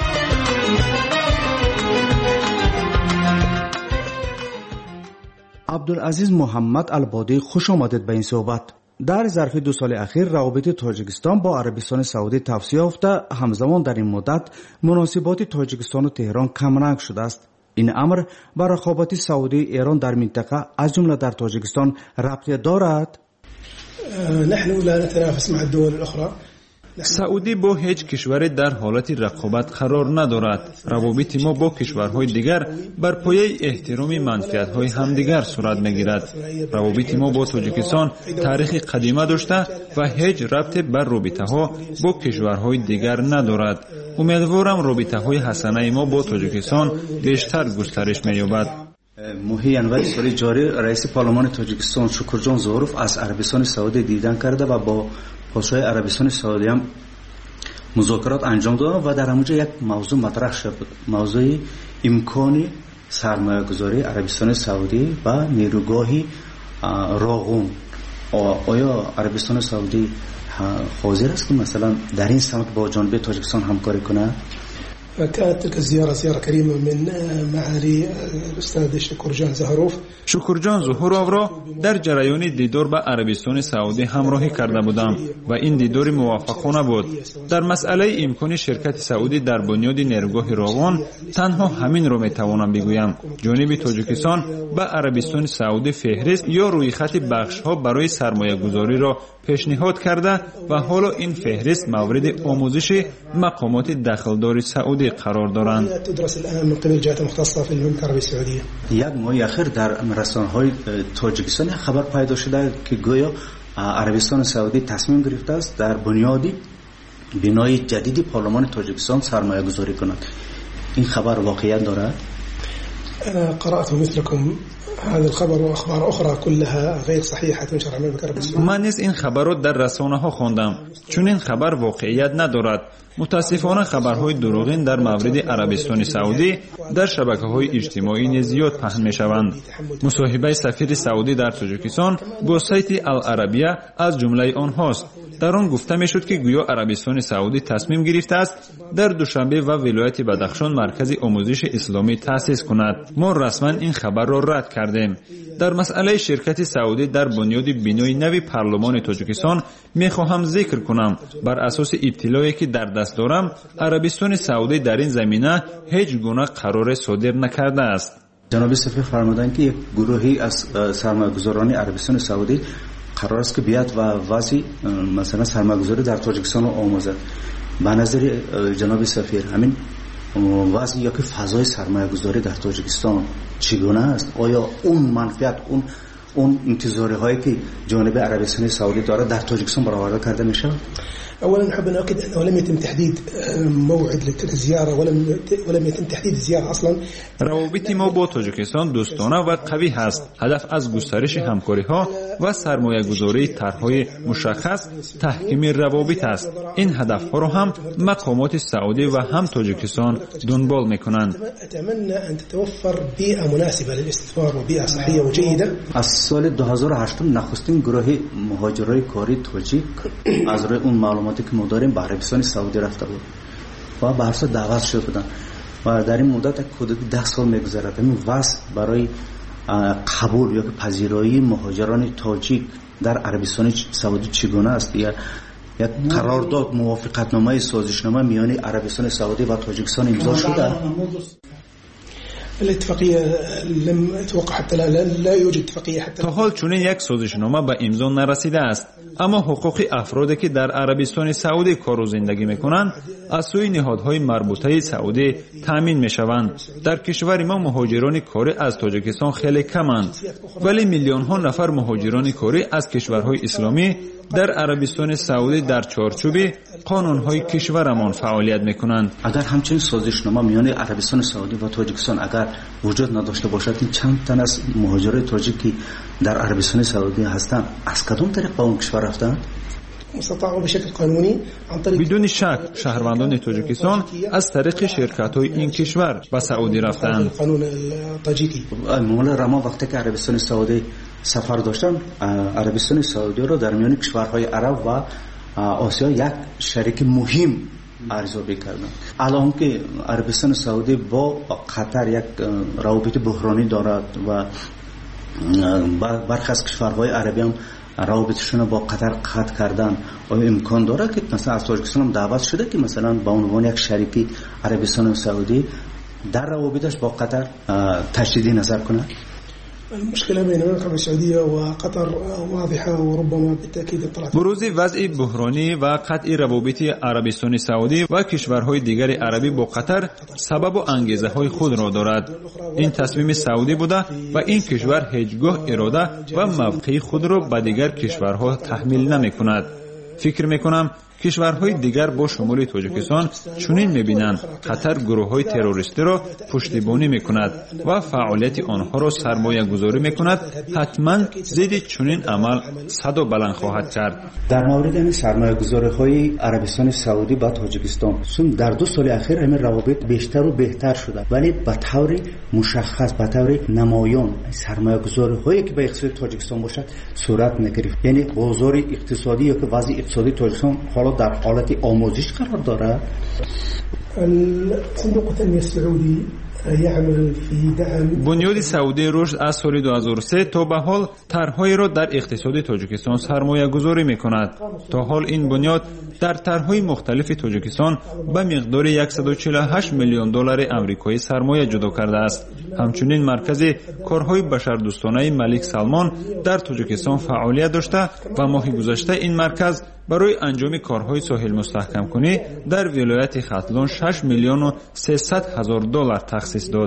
عبدالعزیز محمد البادی خوش آمدید به این صحبت. در ظرف 2 سال اخیر روابط تاجیکستان با عربستان سعودی توسعه یافته، همزمان در این مدت مناسبات تاجیکستان و تهران کمرنگ شده است. این امر با رقابت سعودی ایران در منطقه از جمله در تاجیکستان ربطی دارد؟ نحن لا نتنافس مع الدول الاخرى. سعودی با هیچ کشوری در حالت رقابت قرار ندارد. روابط ما با کشورهای دیگر بر پایه احترام منفعت‌های همدیگر صورت می‌گیرد. روابط ما با تاجیکستان تاریخ قدیمه داشته و هیچ ربطی بر رابطه‌ها با کشورهای دیگر ندارد. امیدوارم رابطه‌های حسنه ما با تاجیکستان بیشتر گسترش می‌یابد. ماهی ینوری سال جاری رئیس پارلمان تاجیکستان شکرجان ظهروف از عربستان سعودی دیدن کرده و با پاسخ عربستان سعودی هم مذاکرات انجام داد و در همونجا یک موضوع مطرح شد، موضوع امکان سرمایه گذاری عربستان سعودی و نیروگاهی راغون. آیا عربستان سعودی حاضر است که مثلا در این سمت با جانب تاجیکستان همکاری کنه؟ كانت تلك الزيارة زيارة كريمة من معالي الأستاذ شكرجان زهروف. شکرجان زهروف را در جریان دیدار با عربستان سعودی همراهی کرده بودم و این دیدار موفقانه بود. در مسئله امکان شرکت سعودی در بنیاد نیروگاه راغون تنها همین را میتوانم بگویم. جانب تاجیکستان با عربستان سعودی فهرست یا رویخط بخش‌ها برای سرمایه گذاری را پیشنهاد کرده و حالا این فهرست مورد آموزش مقامات دخلدار سعودی قرار دارند. یک ماه اخیر در رسانه‌های تاجیکستان خبر پیدا شده که گویا عربستان سعودی تصمیم گرفته است در بنیاد بنای جدید پارلمان تاجیکستان سرمایه گذاری کند. این خبر واقعیت دارد؟ أنا قرأت مثلكم هذا الخبر وأخبار أخرى كلها غير صحيحة تنشر عن مملكة عربية السعودية. من نیز این خبرات در رسانه‌ها خواندم چون این خبر واقعیت ندارد. متاسفانه خبرهای دروغین در مورد عربستان سعودی در شبکه‌های اجتماعی نیز زیاد پخش می‌شوند. مصاحبه سفیر سعودی در تاجیکستان با سایت العربیه از جمله آنهاست. در آن گفته میشد که گویا عربستان سعودی تصمیم گرفته است در دوشنبه و ولایت بدخشان مرکز آموزش اسلامی تأسیس کند. ما رسما این خبر را رد کردیم. در مسئله شرکت سعودی در بنیاد بنای نو پارلمان تاجیکستان میخواهم ذکر کنم بر اساس اطلاعی که در دست دارم عربستان سعودی در این زمینه هیچ گونه قرار صادر نکرده است. جناب سفیر فرمودند که یک گروهی از سرمایه‌گذاران عربستان سعودی قرار است که بیاد و وضعی مثلا سرمایه‌گذاری در تاجیکستان رو آموزد. به نظر جناب سفیر همین وضع یا که فضای سرمایه‌گذاری در تاجیکستان چگونه است؟ آیا اون منفعت، اون اون انتظاری هایی که جانب عربستان سعودی داره در تاجیکستان برآورده کرده میشه؟ اولا نحب نؤكد انه لم يتم تحديد موعد للزياره ولم يتم تحديد الزياره اصلا. روابط ما با تاجیکستان دوستانه و قوی هست. هدف از گسترش همکاری ها و سرمایه گذاری طرح‌های مشخص تحکیم روابط است. این هدف ها را هم مقامات سعودی و هم تاجیکستان دنبال میکنند. اتمنى ان تتوفر بيئه مناسبه للاستثمار وبيئه صحيه وجيده. از سال 2008 نخستین گروه مهاجرای کاری تاجیک از روی اون معلوماتی که ما داریم به عربستان سعودی رفته بود و به هر سو دعوت شده بودن و در این مدت حدود 10 سال میگذرد. این وضع برای قبول یا پذیرایی مهاجران تاجیک در عربستان سعودی چگونه است؟ یا یک قرارداد موافقتنامه سازشنامه میان عربستان سعودی و تاجیکستان امضا شده؟ الاتفاقيه لم اتوقع حتى لا يوجد اتفاقيه حتى. تا حال چون یک سازشنامه به امضا نرسیده است، اما حقوق افرادی که در عربستان سعودی کار و زندگی میکنند از سوی نهادهای مربوطه سعودی تامین میشوند. در کشور ما مهاجران کاری از تاجیکستان خیلی کمند، ولی میلیون ها نفر مهاجران کاری از کشورهای اسلامی در عربستان سعودی در چارچوب قانونهای کشورمان فعالیت میکنند. اگر همچنین سازشنامه میان عربستان سعودی و تاجیکستان اگر وجود نداشته باشد، این چند تن از مهاجران تاجیکی در عربستان سعودی هستند از کدام طریق به اون کشور رفتند؟ بدون شک شهروندان تاجیکستان از طریق شرکت‌های این کشور به سعودی رفتند. مولا رما وقتی که عربستان سعودی سفر داشتن، عربستان سعودی را در میان کشورهای عرب و آسیا یک شریک مهم ارزیابی کردن. الان که عربستان سعودی با قطر یک روابط بحرانی دارد و برخی از کشورهای عربی هم روابطشون با قطر قطع کردن، آیا امکان داره که مثلا از تاجیکستان هم دعوت شده که مثلا با عنوان یک شریک عربستان سعودی در روابطش با قطر تشدید نظر کنه؟ المشكلة بين المملكة السعودية وقطر واضحة وربما بالتأكيد اطلعت. بروز وضع بحرانی و قطع روابط عربستان سعودی و کشورهای دیگر عربی با قطر سبب و انگیزه های خود را دارد. این تصمیم سعودی بوده و این کشور هیچگاه اراده و موقع خود را به دیگر کشورها تحمیل نمی کند. فکر می کنم کشورهای دیگر با شمول تاجیکستان چنین می‌بینند قطر گروه‌های تروریستی را پشتیبانی می‌کند و فعالیت آنها را سرمایه‌گذاری می‌کند، حتما ضد چنین عمل صدا بلند خواهد کرد. در مورد این سرمایه‌گذاری‌های عربستان سعودی با تاجیکستان در 2 سال اخیر این روابط بیشتر و بهتر شده، ولی به طور مشخص به طور نمایان سرمایه‌گذاری‌هایی که به اقتصاد تاجیکستان باشد صورت نگرفت. یعنی بازار اقتصادی یا که وضع اقتصادی تاجیکستان حالا در حالت آموزش قرار دارد. صندوق التنمية السعودي يعمل في دعم بنیاد سعودی رشد از سال 2003 تا به حال طرح‌هایی را در اقتصاد تاجیکستان سرمایه‌گذاری می‌کند. تا حال این بنیاد در طرح‌های مختلف تاجیکستان به مقدار 148 میلیون دلار آمریکایی سرمایه جدا کرده است. همچنین مرکز کارهای بشردوستانه ملک سلمان در تاجیکستان فعالیت داشته و ماه گذشته این مرکز برای انجام کارهای ساحل مستحکم کنی در ولایت ختلون 6 میلیون و 300 هزار دلار تخصیص داد.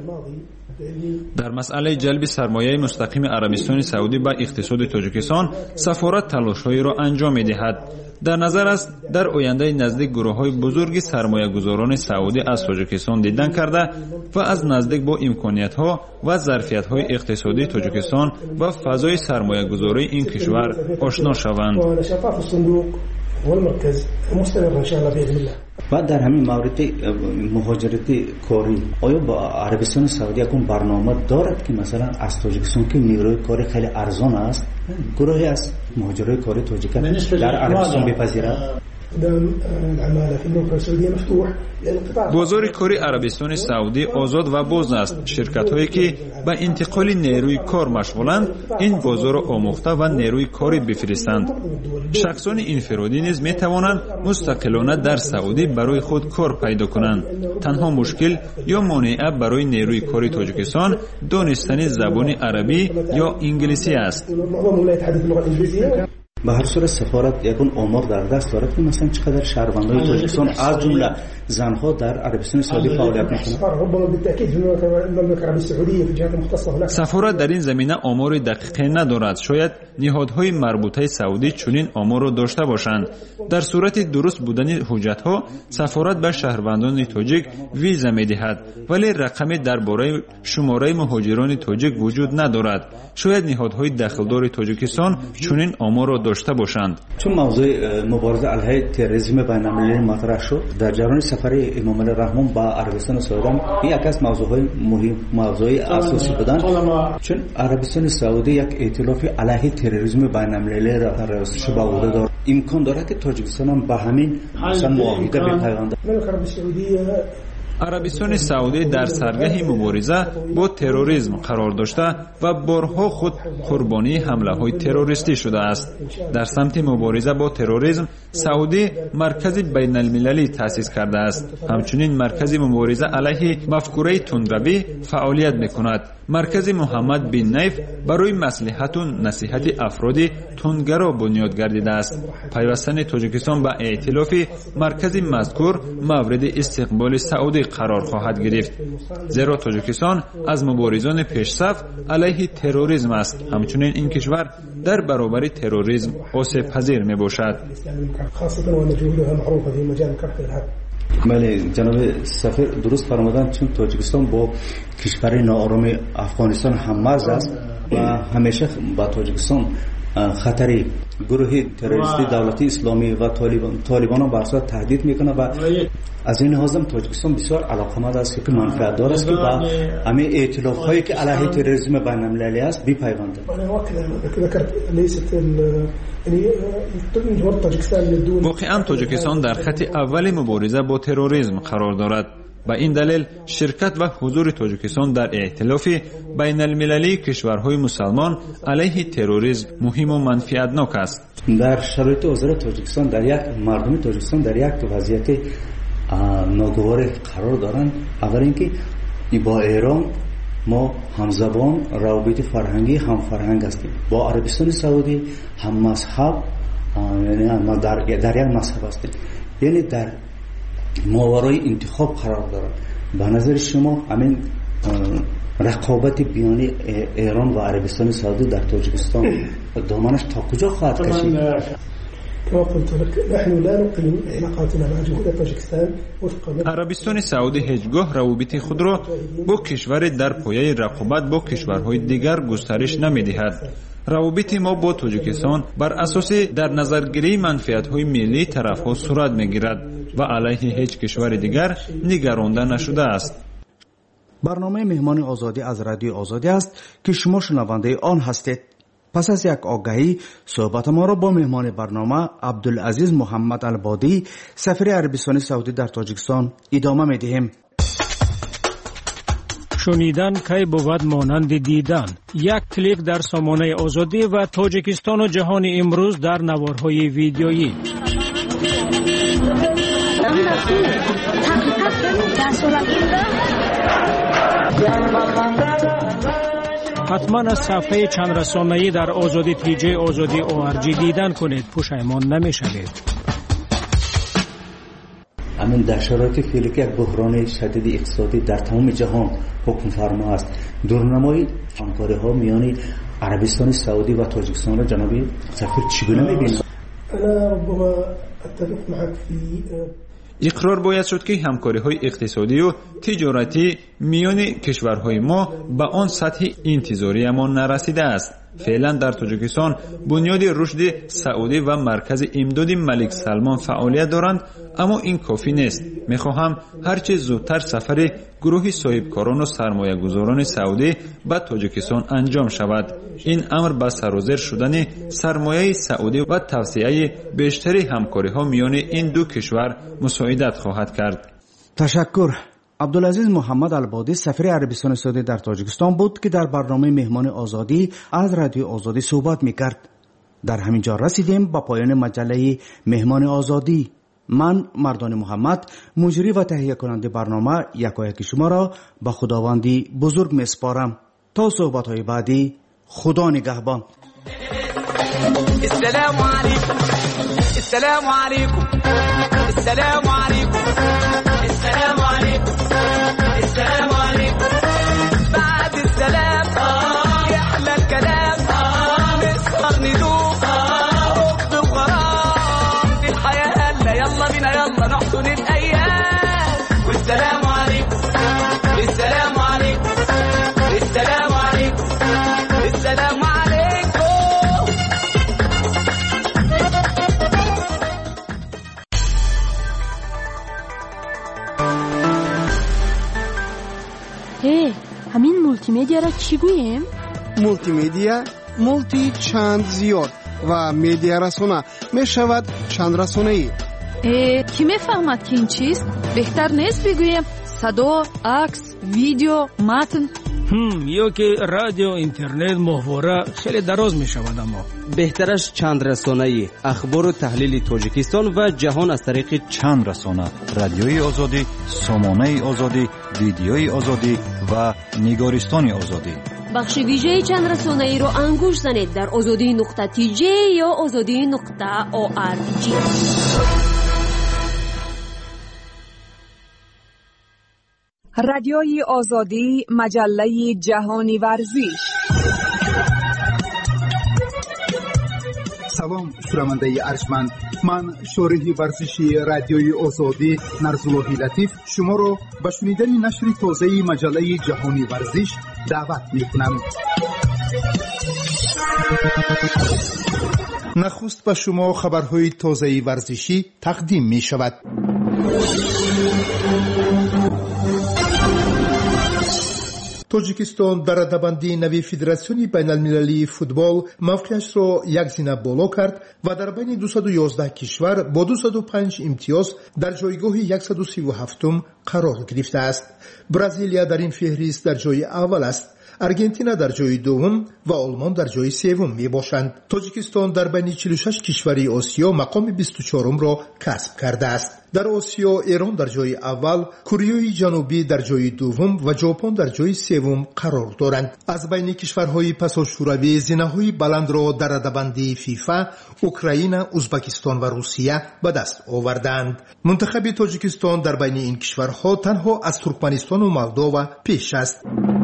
در مسئله جلب سرمایه مستقیم عربستان سعودی به اقتصاد تاجیکستان سفارت تلاش‌هایی را انجام می‌دهد. در نظر است در آینده نزدیک گروه‌های بزرگ سرمایه‌گذاران سعودی از تاجیکستان دیدن کرده و از نزدیک با امکانیت‌ها و ظرفیت‌های اقتصادی تاجیکستان و فضای سرمایه‌گذاری این کشور آشنا شوند. و در همین مورد مهاجرت کاری، آیا با عربستان سعودی یکون برنامه دارد که مثلا از تاجیکستان که نیروی کاری خیلی ارزان است گروهی از مهاجرای کاری تاجیکان در عربستان بپذیرد؟ بازار کاری عربستان سعودی آزاد و باز است. شرکت‌هایی که به انتقال نیروی کار مشغولند این بازار را آموخته و نیروی کاری بفرستند. شخصان انفرادی نیز می‌توانند مستقلانه در سعودی برای خود کار پیدا کنند. تنها مشکل یا مانع برای نیروی کاری تاجیکستان دانستن زبان عربی یا انگلیسی است. به هر صورت سفارت یکون آمار در دست دارد که مثلا چقدر شهروندان تاجیکستان از جمله زنها در عربستان سعودی فعالیت میکنند. سفارت در این زمینه آمار دقیقی ندارد. شاید نهادهای مربوطه سعودی چنین آمار را داشته باشند. در صورت درست بودن حجت‌ها سفارت به شهروندان تاجیک ویزا می‌دهد، ولی رقمی درباره شماره مهاجران تاجیک وجود ندارد. شاید نهادهای داخلدار تاجیکستان چنین آمار را داشته باشند. چون موضوع مبارزه علیه تروریسم بین‌المللی مطرح شد در جریان سفر امام علی رحمان به عربستان سعودی، این یک از موضوعهای مهم، موضوع اساسی بودند. چون عربستان سعودی یک ائتلاف علیه تروریسم بین‌المللی را رئیسش به عهده دارد، امکان دارد که تاجیکستان هم به همین معاهده بپیوندد. عربستان سعودی در سرگاه مبارزه با تروریسم قرار داشته و بارها خود قربانی حمله‌های تروریستی شده است. در سمت مبارزه با تروریسم سعودی مرکز بین المللی تأسیس کرده است. همچنین مرکز مبارزه علیه مفکوره تندروی فعالیت می‌کند. مرکز محمد بن نایف برای مصلحت و نصیحت افراد تندگرا بنیاد گردیده است. پیوستن تاجیکستان به ائتلاف مرکز مذکور مورد استقبال سعودی قرار خواهد گرفت، زیرا تاجیکستان از مبارزان پیشصف علیه تروریسم است. همچنین این کشور در برابر تروریسم آسیب پذیر می باشد. بله جناب سفیر درست فرمودند، چون تاجیکستان با کشور ناآرام افغانستان هم‌مرز است و همیشه با تاجیکستان خطر گروه تروریستی دولت اسلامی و طالبان بر اساس تهدید میکنه و از این لحاظ تاجیکستان بسیار علاقمند است که منفعت دار است که با همه ائتلاف هایی که علیه تروریسم بین المللی است بپیونده. واقعا تاجیکستان در خط اول مبارزه با تروریسم قرار دارد. به این دلیل شرکت و حضور تاجیکستان در ائتلاف بین المللی کشورهای مسلمان علیه تروریسم مهم و منفعتناک است. در شرایط حاضر تاجیکستان مردم تاجیکستان در یک وضعیت ناگوار قرار دارند. اول اینکه با ایران ما همزبان، روابط فرهنگی هم فرهنگ هستیم. با عربستان سعودی هم مذهب، یعنی در یک مذهب هستیم، یعنی در ماورای انتخاب قرار دارد. به نظر شما همین رقابت بیان ایران و عربستان سعودی در تاجیکستان دامنش تا کجا خواهد کشید؟ عربستان سعودی هیچگاه روابط خود را با کشور در پایه رقابت با کشورهای دیگر گسترش نمی‌دهد. روابط ما با تاجیکستان بر اساس در نظرگیری منفعت‌های ملی طرف‌ها صورت می‌گیرد و علیه هیچ کشور دیگر نگرانده نشده است. برنامه مهمان آزادی از رادیو آزادی است که شما شنونده آن هستید. پس از یک آگهی صحبت ما را با مهمان برنامه عبدالعزیز محمد البادی سفیر عربستان سعودی در تاجیکستان ادامه می‌دهیم. شنیدن کی بود مانند دیدن. یک کلیک در سامانه آزادی و تاجیکستان و جهان امروز در نوارهای ویدیویی. حتما از صفحه چند رسانه‌ای در آزادی تیجی آزادی ORG دیدن کنید، پشیمان نمی‌شوید. همین در شرایط فعلی که یک بحران شدید اقتصادی در تمام جهان حکم فرما است، دورنمای همکاری‌ها میان عربستان سعودی و تاجیکستان را جناب سفیر چگونه می‌بینید؟ انا ربما اتفق معك في اقرار باید شد که همکاری‌های اقتصادی و تجارتی میان کشورهای ما به آن سطح انتظاری ما نرسیده است. فعلا در تاجیکستان بنیاد رشد سعودی و مرکز امداد ملک سلمان فعالیت دارند، اما این کافی نیست. میخواهم هرچه زودتر سفر گروه صاحبکاران و سرمایه‌گذاران سعودی به تاجیکستان انجام شود. این امر به سرازیر شدن سرمایه سعودی و توسعه بیشتر همکاری‌ها میان این دو کشور مساعدت خواهد کرد. تشکر. عبدالعزیز محمد البادی سفیر عربستان سعودی در تاجیکستان بود که در برنامه مهمان آزادی از رادیو آزادی صحبت میکرد. در همین جا رسیدیم با پایان مجله مهمان آزادی. من مردان محمد مجری و تهیه کننده برنامه یکایک شما را به خداوندی بزرگ میسپارم. تا صحبت های بعدی، خدا نگهبان. السلام عليكم السلام عليكم السلام عليكم السلام عليكم السلام عليكم بعد السلام يحلى الكلام نسهر ندوق حب وغرام في الحياة هلا يلا بينا يلا نحضن الأيام والسلام عليكم السلام عليكم السلام عليكم السلام عليكم. همین مولتی مدیا را چی گوییم؟ مولتی مدیا مولتی چند زیاد و مدیا رسانه می شود چند رسانه ای. کی می فهمد که این چیست؟ بهتر نیست بگوییم صدا، عکس، ویدیو، متن؟ یا که رادیو، اینترنت، محوره خیلی دراز می شود. اما بهترش چند رسانه ای، اخبار و تحلیل تاجیکستان و جهان از طریق چند رسانه: رادیوی آزادی، سامانه آزادی، ویدیوی آزادی و نگارستان آزادی. بخش ویژه چند رسانه ای رو انگوش زنید در azadi.tj یا azadi.org. رادیوی آزادی، مجله جهانی ورزش. سلام شنونده ارجمند، من شارح ورزشی رادیوی آزادی نرزاللهی لطیف شما را به شنیدن نشر تازه مجله جهانی ورزش دعوت می‌کنم. نخست به شما خبرهای تازه ورزشی تقدیم می‌شود. توجیکستان در رده‌بندی نوی فدراسیون بین المللی فوتبال موقعش را یک زینه بالا کرد و در بین 211 کشور با 205 امتیاز در جایگاه 137 قرار گرفته است. برزیلیا در این فهرست در جای اول است. ارژانتین در جای دوم و آلمان در جای سوم می باشند. تاجیکستان در بین 46 کشور آسیا مقام 24 را کسب کرده است. در آسیا ایران در جای اول، کره جنوبی در جای دوم و ژاپن در جای سوم قرار دارند. از بین کشورهای پساشوروی زینه‌های بلند را در رده‌بندی فیفا اوکراین، ازبکستان و روسیه به دست آوردند. منتخب تاجیکستان در بین این کشورها تنها از ترکمنستان و مولداوا پیش است.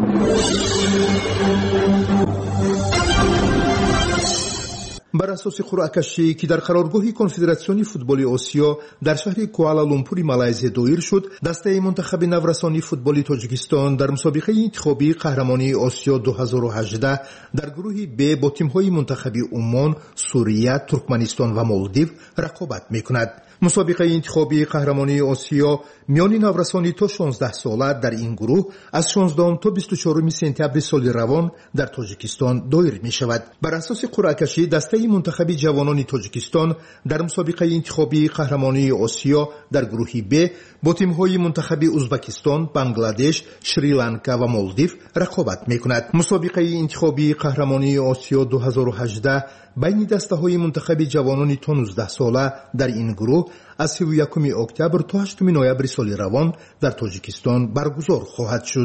بر اساس قرعه‌کشی که در قرارگاه کنفدراسیون فوتبال آسیا در شهر کوالالامپور مالزی دایر شد، دسته منتخب نورسانی فوتبال تاجیکستان در مسابقه انتخابی قهرمانی آسیا 2018 در گروه ب با تیم‌های منتخب عمان، سوریه، ترکمنستان و مالدیو رقابت می‌کند. مسابقه انتخابی قهرمانی آسیا میان نورسانی تا 16 ساله در این گروه از 16 تا 24 سپتامبر سال روان در تاجیکستان دایر می شود. بر اساس قرعه‌کشی دسته منتخب جوانان تاجیکستان در مسابقه انتخابی قهرمانی آسیا در گروه ب با تیم‌های منتخب ازبکستان، بنگلادش، شریلانکا و مالدیو رقابت می کند. مسابقه انتخابی قهرمانی آسیا 2018 بین دسته‌های منتخب جوانان تا 19 ساله در این گروه از 31 اکتبر تا 8 نوامبر سال روان در تاجیکستان برگزار خواهد شد.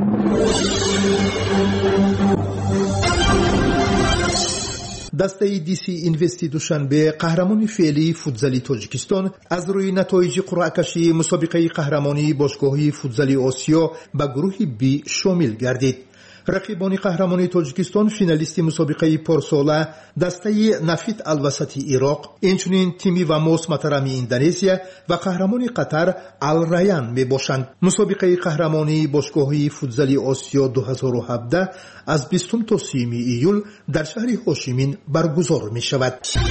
دسته دیسی اینوستی دوشنبه قهرمان فعلی فوتزالی تاجیکستان از روی نتایج قرعه‌کشی مسابقه قهرمانی باشگاهی فوتزالی آسیا به گروه بی شامل گردید. رقیبان قهرمانی تاجیکستان فینالیست مسابقه پارساله دسته نفت الوسط عراق، اینچنین تیمی و موس مترمی اندونزیا و قهرمان قطر الریان می باشند. مسابقه قهرمانی باشگاهی فوتزالی آسیا 2017 از 20 تا 30 ایول در شهر هاشیمین برگزار می شود.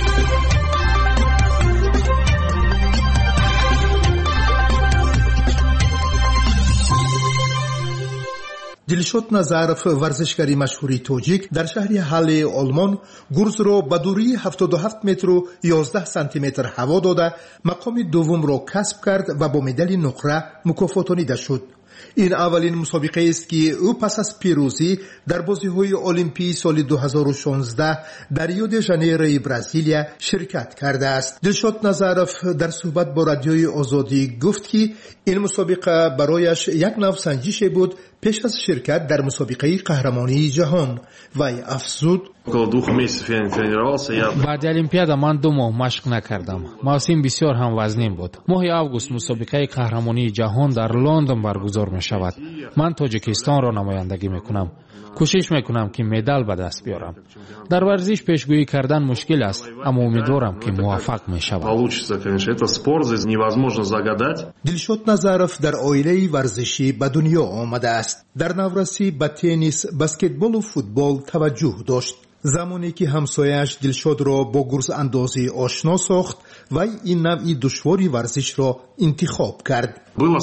دلشاد نظرف ورزشکاری مشهوری تاجیک در شهر حل آلمان گرز را به دوری 77 متر و 11 سانتی متر هوا داده مقام دوم را کسب کرد و با مدال نقره مکافاتانیده شد. این اولین مسابقه است که او پس از پیروزی در بازی‌های المپی سال 2016 در ریو د ژانیرو برزیلیا شرکت کرده است. دلشاد نظرف در صحبت با رادیوی آزادی گفت که این مسابقه برایش یک نوسنجش بود پیش از شرکت در مسابقه قهرمانی جهان. وی افزود: بعد المپیادا من 2 ماه مشق نکردم. موسم بسیار هم وزنین بود. ماه آگوست مسابقه قهرمانی جهان در لندن برگزار می شود. من تاجیکستان را نمایندگی می کنم. کوشش می کنم که مدال به دست بیارم. در ورزش پیشگویی کردن مشکل است، اما امیدوارم که موفق می شود. دلشاد نظرов در عائله ورزشی به دنیا آمده است. در نوروسی به تنیس، بسکتبال و فوتبال توجه داشت. زمانی که همسایه‌اش دلشاد را با گرز اندازی آشنا ساخت و این نوعی دشواری ورزش را انتخاب کرد.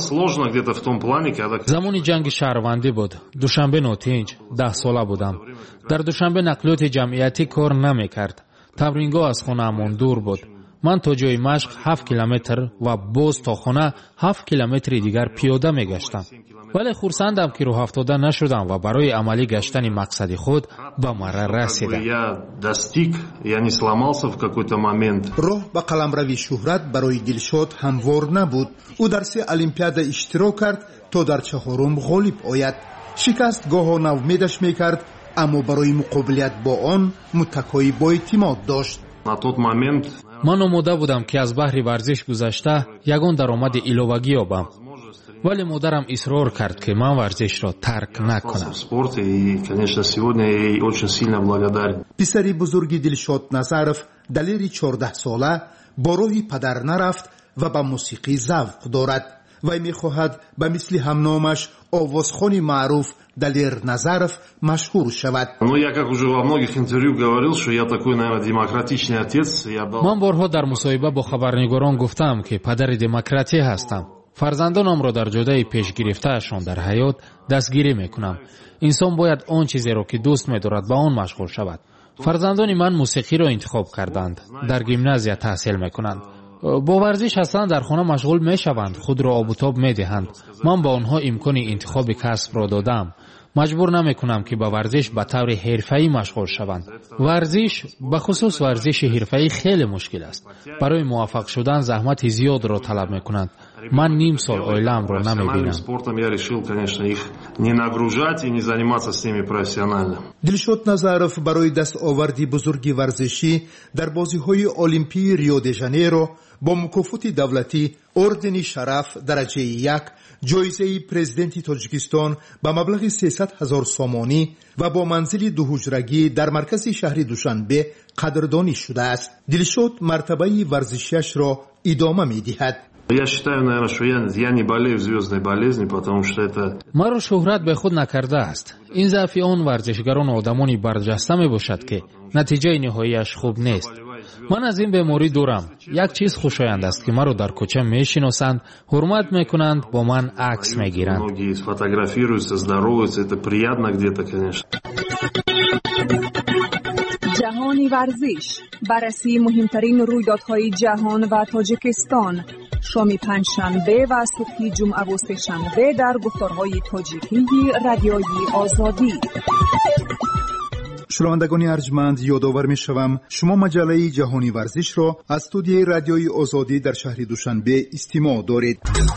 زمانی جنگ شهروندی بود. دوشنبه نوتنج 10 ساله بودم. در دوشنبه نقلیات جمعیتی کار نمی‌کرد. تمرینگاه از خانه‌مان دور بود. من تا جای مشق 7 کیلومتر و باز تا خانه 7 کیلومتر دیگر پیاده می‌گشتم. ولی خرسندم که راه افتاده نشدم و برای عملی گشتن مقصد خود به مرا رسیدم. راه به قلمروی شهرت برای دلشاد هموار نبود. او در 3 المپیادا اشتراک کرد تا در 4م غالب آید. شکست گاها نومیدش میکرد، اما برای مقابلت با آن متکای با اعتماد داشت. من آماده بودم که از بحر ورزش گذشته یگان درآمد ایلوگی یابم. ولی مادرم اصرار کرد که من ورزش را ترک نکنم. پسری بزرگی دلشاد نظرов دلیر 14 ساله با راهی پدر نرفت و به موسیقی ذوق دارد. وی میخواهد به مثل همنامش آوازخوان معروف دلیر نظرов مشهور شود. من بارها در مصاحبه با خبرنگاران گفتم که پدر دموکراسی هستم. فرزندانم را در جدای پیش گرفتهشان در حیات دستگیری میکنم. انسان باید آن چیزی را که دوست می‌دارد با آن مشغول شود. فرزندان من موسیقی را انتخاب کردند. در گیمنازیا تحصیل میکنند. با ورزش هستند در خانه مشغول میشوند. خود را آب و تاب میدهند. من با آنها امکان انتخاب کسب را دادم. مجبور نمیکنم که با ورزش به طور حرفه‌ای مشغول شوند. ورزش، به خصوص ورزش حرفه‌ای، خیلی مشکل است. برای موفق شدن زحمت زیاد را طلب میکنند. من نیم سال عائله‌ام را نمیبینم. دلشاد نظرов برای دستاوردی بزرگی ورزشی در بازی‌های المپی ریو دی ژانیرو با مکافات دولتی، اردن شرف درجه 1، جایزه پرزیدنت تاجیکستان به مبلغ 300,000 سامانی و با منزل 2 حجرگی در مرکز شهر دوشنبه قدردانی شده است. دلشاد مرتبه ورزشیش را ادامه می‌دهد. مرا شهرت به خود نکرده است. این ضعف آن ورزشگران آدمانی برجسته می باشد که نتیجه نهاییش خوب نیست. من از این بیماری دورم. یک چیز خوشایند است که مرا در کوچه می شناسند، حرمت می کنند، با من عکس می گیرند. جهانی ورزش، بررسی مهمترین رویدادهای جهان و تاجیکستان، شام پنجشنبه و صبح جمعه و سه‌شنبه در گفتارهای تاجیکی رادیوی آزادی. شنوندگان ارجمند، یادآور می‌شوم شما مجله جهانی ورزش را از استودیوی رادیوی آزادی در شهر دوشنبه استماع دارید.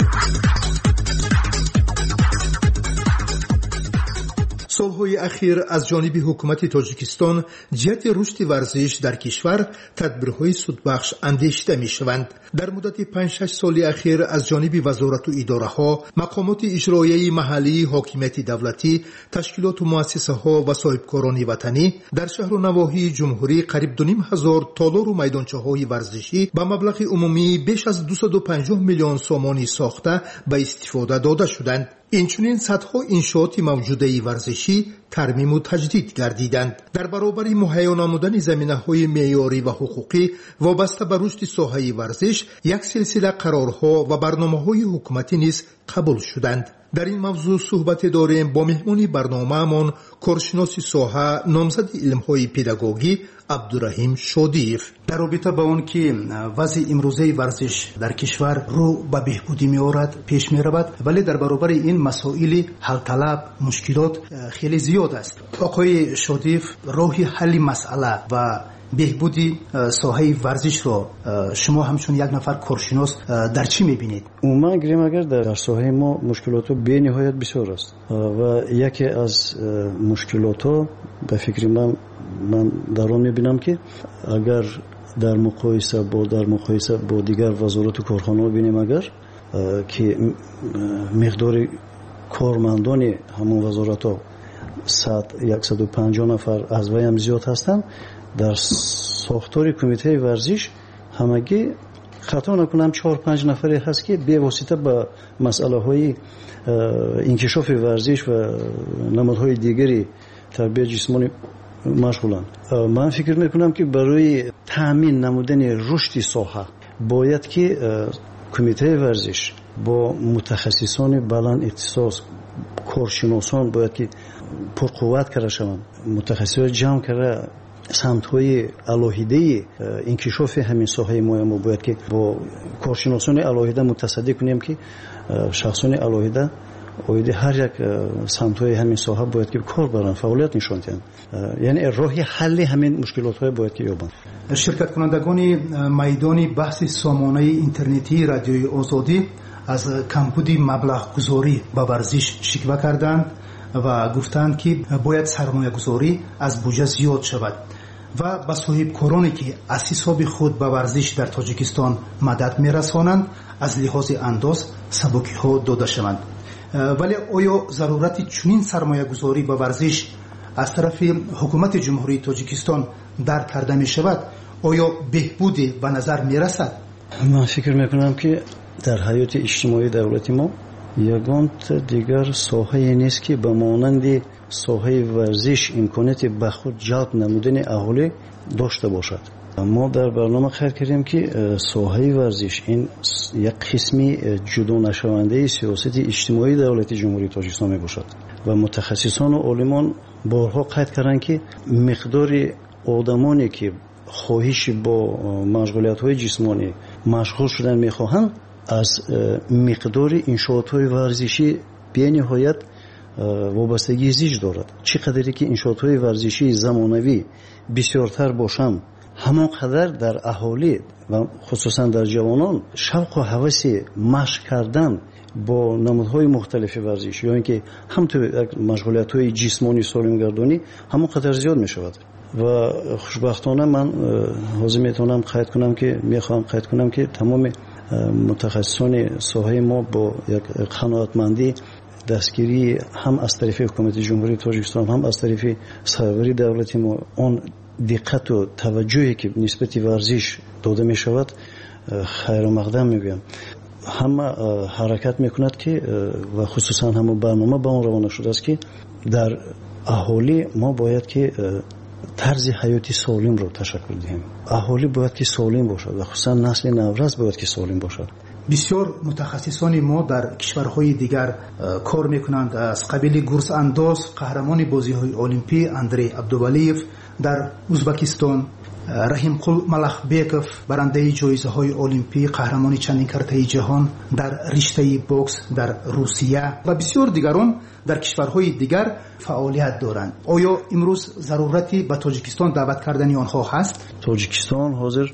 سالهای اخیر از جانب حکومت تاجیکستان جهت رشد ورزش در کشور تدبیرهای سودبخش اندیشیده می‌شوند. در مدت 5-6 سال اخیر از جانب وزارت و اداره‌ها، مقامات اجرایی محلی، حاکمیت دولتی، تشکیلات و مؤسسه‌ها و صاحبکاران وطنی در شهر و نواحی جمهوری قریب 2,500 تالار و میدانچه‌های ورزشی با مبلغ عمومی بیش از 250 میلیون سامانی ساخته به استفاده داده شدند. اینچنین صدها انشاءات موجوده ورزشی ترمیم و تجدید گردیدند. در برابر مهیا نمودن زمینه‌های معیاری و حقوقی وابسته به رشد ساحه ورزش، یک سلسله قرارها و برنامه‌های حکومتی نیز قبول شدند. در این موضوع صحبت داریم با مهمون برنامه‌مان، کارشناس ساحه، نامزد علم‌های پداگوژی عبدالرحیم شادیف. در رابطه با اون که وضع امروزه ورزش در کشور رو به بهبودی می‌آورد، پیش می‌رود، ولی در برابر این مسائل حل طلب، مشکلات خیلی زیاد است. آقای شادیف، راه حل مسئله و بهبود ساحه ورزش رو شما همچون یک نفر کارشناس در چی میبینید؟ عموما گریم اگر در ساحه ما مشکلات به نهایت بسیار است و یکی از مشکلات به فکر من در آن میبینم که اگر در مقایسه با دیگر وزارت و کارخانه‌ها ببینیم اگر که مقدار کارمندان همون وزارت‌ها 150 نفر از وی هم زیاد هستند، در ساختار کمیته ورزش همگی خطا نکنم 4-5 نفری هست که به واسطه با مسئله های انکشاف ورزش و نمادهای دیگری تربیت جسمانی مشغولند. من فکر میکنم که برای تامین نمودن رشد ساحه باید که کمیته ورزش با متخصصان بلند اختصاص کارشناسان باید که پرقوت کرده شوند، متخصصان جمع کرده سمت‌های الهیده انکشاف همین ساحه ما باید که با کارشناسان الهیده متصدی کنیم که شخصان الهیده هر یک سمت‌های همین ساحه باید که کار برن، فعالیت نشان دهند، یعنی راهی حل همین مشکلات‌های باید که یابند. شرکت کنندگان میدان بحث سامانه اینترنتی رادیوی آزادی از کمبود مبلغ گذاری به ورزش شکوه کردند و گفتند که باید سرمایه گذاری از بودجه زیاد شود و به صاحب کارانی که از حساب خود به ورزش در تاجیکستان مدد میرسانند از لحاظ انداز سبکی ها داده شوند. ولی آیا ضرورت چنین سرمایه گذاری به ورزش از طرف حکومت جمهوری تاجیکستان درک کرده می شود؟ آیا بهبودی به نظر می رسد؟ من فکر میکنم که در حیات اجتماعی دولتی ما یگان دیگر ساحه نیست که به مانند ساحه ورزش امکانات به خود جلب نمودن اهالی داشته باشد. ما در برنامه خیال کردیم که ساحه ورزش این یک قسمی جدا نشونده سیاست اجتماعی دولت جمهوری تاجیکستان می باشد و متخصصان و عالمان بارها قید کردند که مقدار آدمانی که خواهش با مشغولیت‌های جسمانی مشغول شدن می‌خواهند از مقدار انشاءات‌های ورزشی به نهایت وابستگی زیج دارد. چقدری که انشاءات‌های ورزشی زمانوی بسیارتر باشند همانقدر در اهالی و خصوصا در جوانان شوق و هوس مشق کردن با نمودهای مختلف ورزش یا اینکه همونطور مشغولیت‌های جسمانی سالمگردانی همانقدر زیاد می‌شود و خوشبختانه من حاضر میتونم میخوام قید کنم که تمام متخصصان ساحه ما با یک قناعتمندی دستگیری هم از طرف حکومت جمهوری تاجیکستان هم از طرف سروری دولتی ما آن دقت و توجهی که نسبت ورزش داده می شود خیر مقدم میگویم. هم حرکت میکند که و خصوصا هم برنامه با اون روانه شده است که در اهالی ما باید که طرز حیاتی سالم رو تشکل دهیم. اهالی باید که سالم باشد و خصوصا نسل نورس باید که سالم باشد. بسیار متخصصان ما در کشورهای دیگر کار میکنند. از قبیل گرز انداز قهرمان بازی‌های المپی اندری عبدولیف در ازبکستان، رحیم قل ملخبیکوف برنده جایزه‌های المپی قهرمان چندین کرته جهان در رشته بوکس در روسیه و بسیار دیگران در کشورهای دیگر فعالیت دارند. آیا امروز ضرورتی به تاجیکستان دعوت کردن آنها هست؟ تاجیکستان حاضر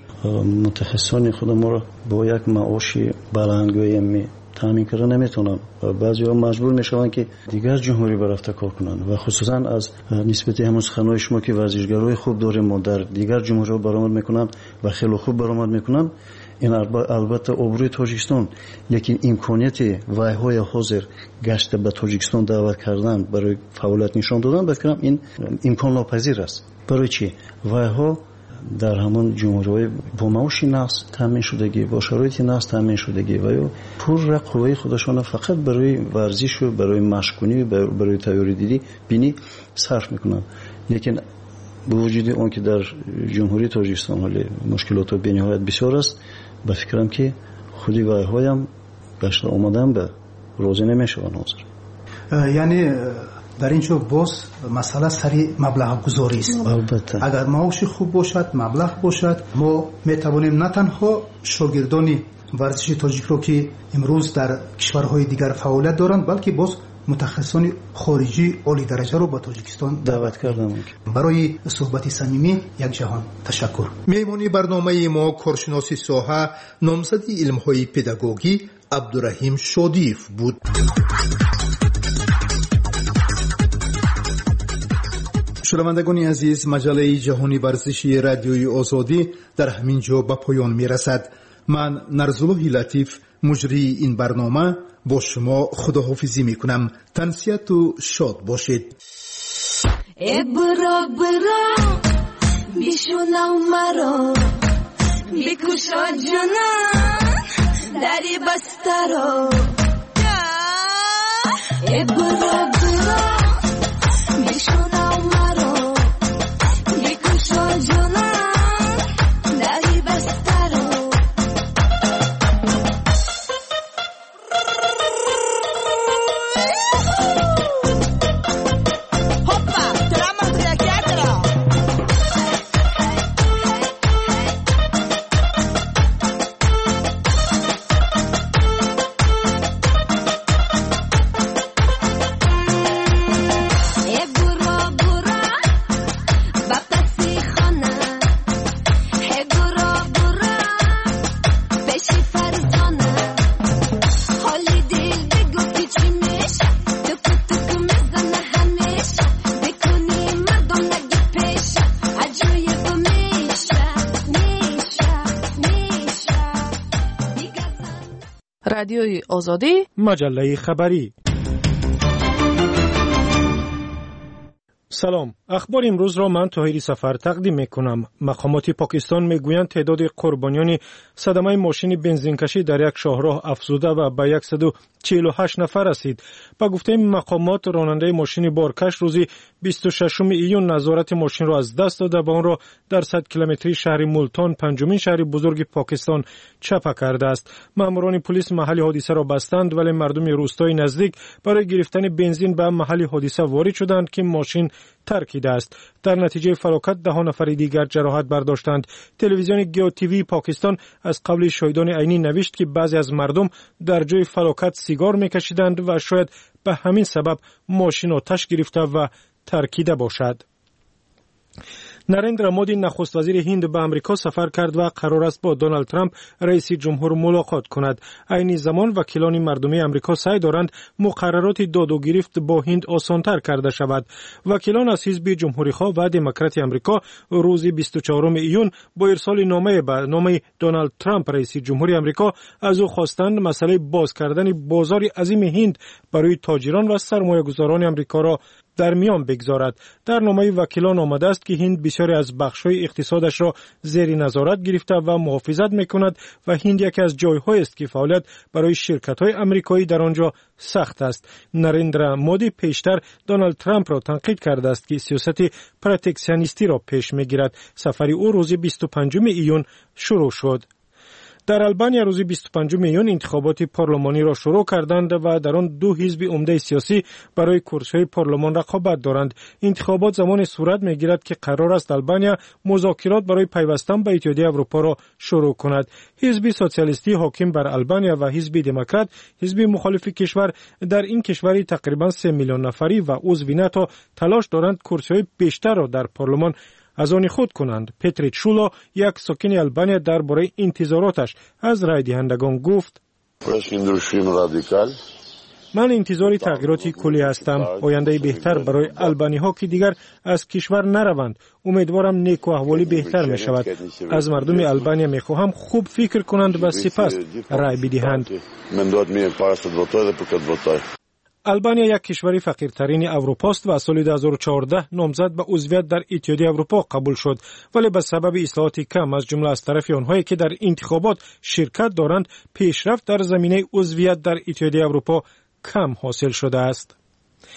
متخصصان خود ما را با یک معاش بلندگویی تامین کردن نمیتونن و بعضی‌ها مجبور میشوند که دیگر جمهوری برفته کار کنند و خصوصا از نسبت همون سخنهای شما که ورزشگرای خوب داریم ما در دیگر جمهوری برآمد میکنن و خیلی خوب برآمد میکنن. این البته آبروی تاجیکستان، لیکن امکانیت وایهای حاضر گشت به تاجیکستان دعوت کردن برای فعالیت نشان دادن بفکرم این امکان ناپذیر است. برای چی؟ وایها در همون جمهوری با معاش نقص تامین شدگی با شرایط نقص تامین شدگی و یا پور قوی خودشان فقط برای ورزش و برای مشق‌کنی و برای تیاری دیدی بینی صرف میکنن. لیکن با وجود اون که در جمهوری تاجیکستان حالی مشکلات به نهایت بسیار است، به فکرم که خودی وایهایم گشت آمدن به روزی نمیشوند حاضر. یعنی در اینجا باز مسئله سری مبلغ گذاری است. اگر معاش خوب باشد، مبلغ باشد، ما میتوانیم نه تنها شاگردان ورزش تاجیک رو که امروز در کشورهای دیگر فعالیت دارند بلکه باز متخصصان خارجی عالی درجه رو به تاجیکستان دعوت کردم برای صحبت صمیمی. یک جهان تشکر. مهمانی برنامه ما کارشناس ساحه نامزد علم‌های پداگوژی عبدالرحیم شادیف بود. شنوندگان عزیز، مجله جهانی ورزشی رادیوی آزادی در همین جا به پایان میرسد. من نرزالله لطیف مجری این برنامه با شما خداحافظی میکنم. تنسیت و شاد باشید. برا برا بیشونم مرا بیکوشا جنان دری بسترا. برا برا بیشونم مرا بیکوشا جنان دری بسترا. رادیوی آزادی، مجله خبری. سلام، اخبار امروز را من طاهری سفر تقدیم میکنم. مقامات پاکستان میگویند تعداد قربانیان صدمه ماشین بنزینکشی در یک شاهراه افزوده و به 148 نفر رسید. با گفته مقامات، راننده ماشین بارکش روزی 26 ایون نظارت ماشین را از دست داده و آن را در 100 کیلومتری شهر مولتان، پنجمین شهر بزرگ پاکستان، چپه کرده است. ماموران پلیس محل حادثه را بستند، ولی مردم روستای نزدیک برای گرفتن بنزین به محل حادثه وارد شدند که ماشین ترکیده است. در نتیجه فلاکت 10 نفر دیگر جراحت برداشتند. تلویزیون گیو تیوی پاکستان از قبل شاهدان عینی نوشت که بعضی از مردم در جای فلاکت سیگار میکشیدند و شاید به همین سبب ماشین آتش گرفته و ترکیده باشد. نریندرا مودی نخست وزیر هند به امریکا سفر کرد و قرار است با دونالد ترامپ رئیس جمهور ملاقات کند. عین زمان وکیلان مردمی امریکا سعی دارند مقررات داد و گرفت با هند آسان‌تر کرده شود. وکیلان از حزب جمهوری‌خواه و دموکرات امریکا روز 24 ایون با ارسال نامه به نام دونالد ترامپ رئیس جمهور امریکا از او خواستند مسئله باز کردن بازار عظیم هند برای تاجران و سرمایه‌گذاران امریکا را در میان بگذارد. در نامه وکیلان آمده است که هند بسیاری از بخش‌های اقتصادش را زیر نظارت گرفته و محافظت می‌کند و هند یکی از جای‌هایی است که فعالیت برای شرکت‌های آمریکایی در آنجا سخت است. نریندرا مودی پیشتر دونالد ترامپ را تنقید کرده است که سیاست پروتکشنیستی را پیش می‌گیرد. سفر او روز 25 ایون شروع شد. در آلبانیا روز 25 ایون انتخابات پارلمانی را شروع کردند و در آن دو حزب عمده سیاسی برای کرسی‌های پارلمان رقابت دارند. انتخابات زمان صورت می‌گیرد که قرار است آلبانیا مذاکرات برای پیوستن به اتحادیه اروپا را شروع کند. حزب سوسیالیستی حاکم بر آلبانیا و حزب دموکرات، حزب مخالف کشور، در این کشور تقریبا 3 میلیون نفری و عضو ناتو تلاش دارند کرسی‌های بیشتر را در پارلمان از آن خود کنند. پتریچ شولا، یک ساکن آلبانیا، درباره انتظاراتش از رای دهندگان گفت: من انتظار تغییراتی کلی هستم، آینده بهتر برای آلبانی ها که دیگر از کشور نروند. امیدوارم نیک و احوالی بهتر می شود. از مردم آلبانیا می خواهم خوب فکر کنند و سپس رای بدهند. آلبانیا یک کشور فقیرترین اروپا است و از سال 2014 نامزد به عضویت در اتحادیه اروپا قبول شد، ولی به سبب اصلاحات کم از جمله از طرف آنهایی که در انتخابات شرکت دارند، پیشرفت در زمینه عضویت در اتحادیه اروپا کم حاصل شده است.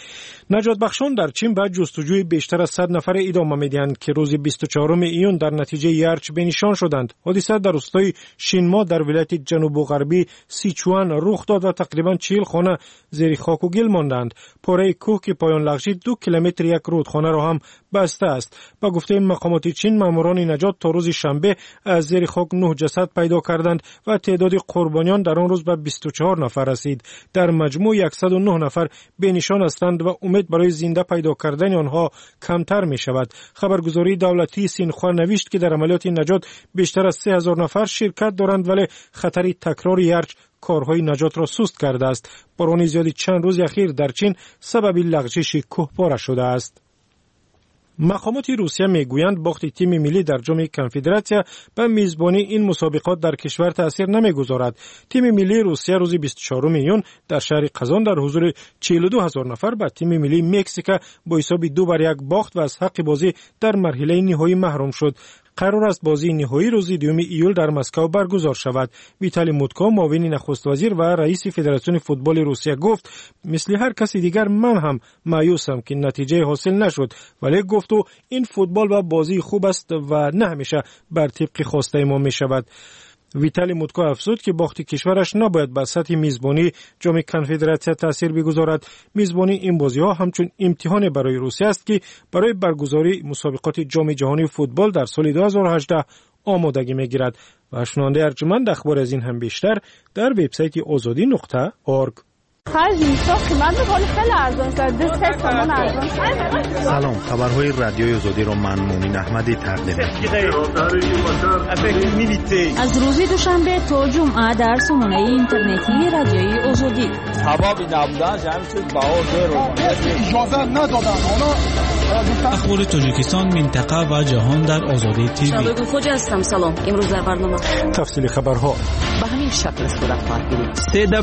نجات بخشان در چین بعد جستجوی بیشتر از 100 نفر ادامه میدهند که روز 24 ایون در نتیجه یرچ بنشان شدند. حادثه در روستای شینما در ولایت جنوب غربی سیچوان رخ داد و تقریبا 40 خانه زیر خاک و گل ماندند. پاره کوه که پایان لغزید 2 کیلومتر یک رودخانه را هم بسته است. با گفته مقامات چین، ماموران نجات تا روز شنبه از زیر خاک 9 جسد پیدا کردند و تعداد قربانیان در آن روز به 24 نفر رسید. در مجموع 109 نفر بینشان هستند و امید برای زنده پیدا کردن آنها کمتر می شود. خبرگزاری دولتی سینخوا نوشت که در عملیات نجات بیشتر از 3000 نفر شرکت دارند، ولی خطر تکرار یرچ کارهای نجات را سست کرده است. باران زیادی چند روز اخیر در چین سبب لغزش کوهپاره شده است. مقامات روسیه میگویند باخت تیم ملی در جام کنفدراسیون به میزبانی این مسابقات در کشور تاثیر نمیگذارد. تیم ملی روسیه روز 24 ایون در شهر قزان در حضور 42000 نفر به تیم ملی مکزیک با حساب 2-1 باخت و از حق بازی در مرحله نهایی محروم شد. قرار است بازی نهایی روز 2 ایول در مسکو برگزار شود. ویتالی موتکو، معاون نخست وزیر و رئیس فدراسیون فوتبال روسیه گفت مثل هر کسی دیگر من هم مایوسم که نتیجه حاصل نشد، ولی گفت این فوتبال و بازی خوب است و نه همیشه بر طبق خواسته ما می شود. ویتالی موتکو افزود که باخت کشورش نباید به سطح میزبانی جام کنفدراسیون تاثیر بگذارد. میزبانی این بازی‌ها همچون امتحان برای روسیه است که برای برگزاری مسابقات جام جهانی فوتبال در سال 2018 آمادگی می‌گیرد. و شنونده ارجمند اخبار از این هم بیشتر در وبسایت azadi.org. سلام، خبرهای رادیوی آزادی را من مومن احمدی تقدیم می‌کنم. از روز دوشنبه تا جمعه در سامانه اینترنتی رادیوی آزادی. اخبار تاجیکستان، منطقه و جهان در آزادی تیوی. شبکه خوج هستم. سلام. امروز در برنامه تفصیل خبرها به همین شکل صورت خواهد گرفت.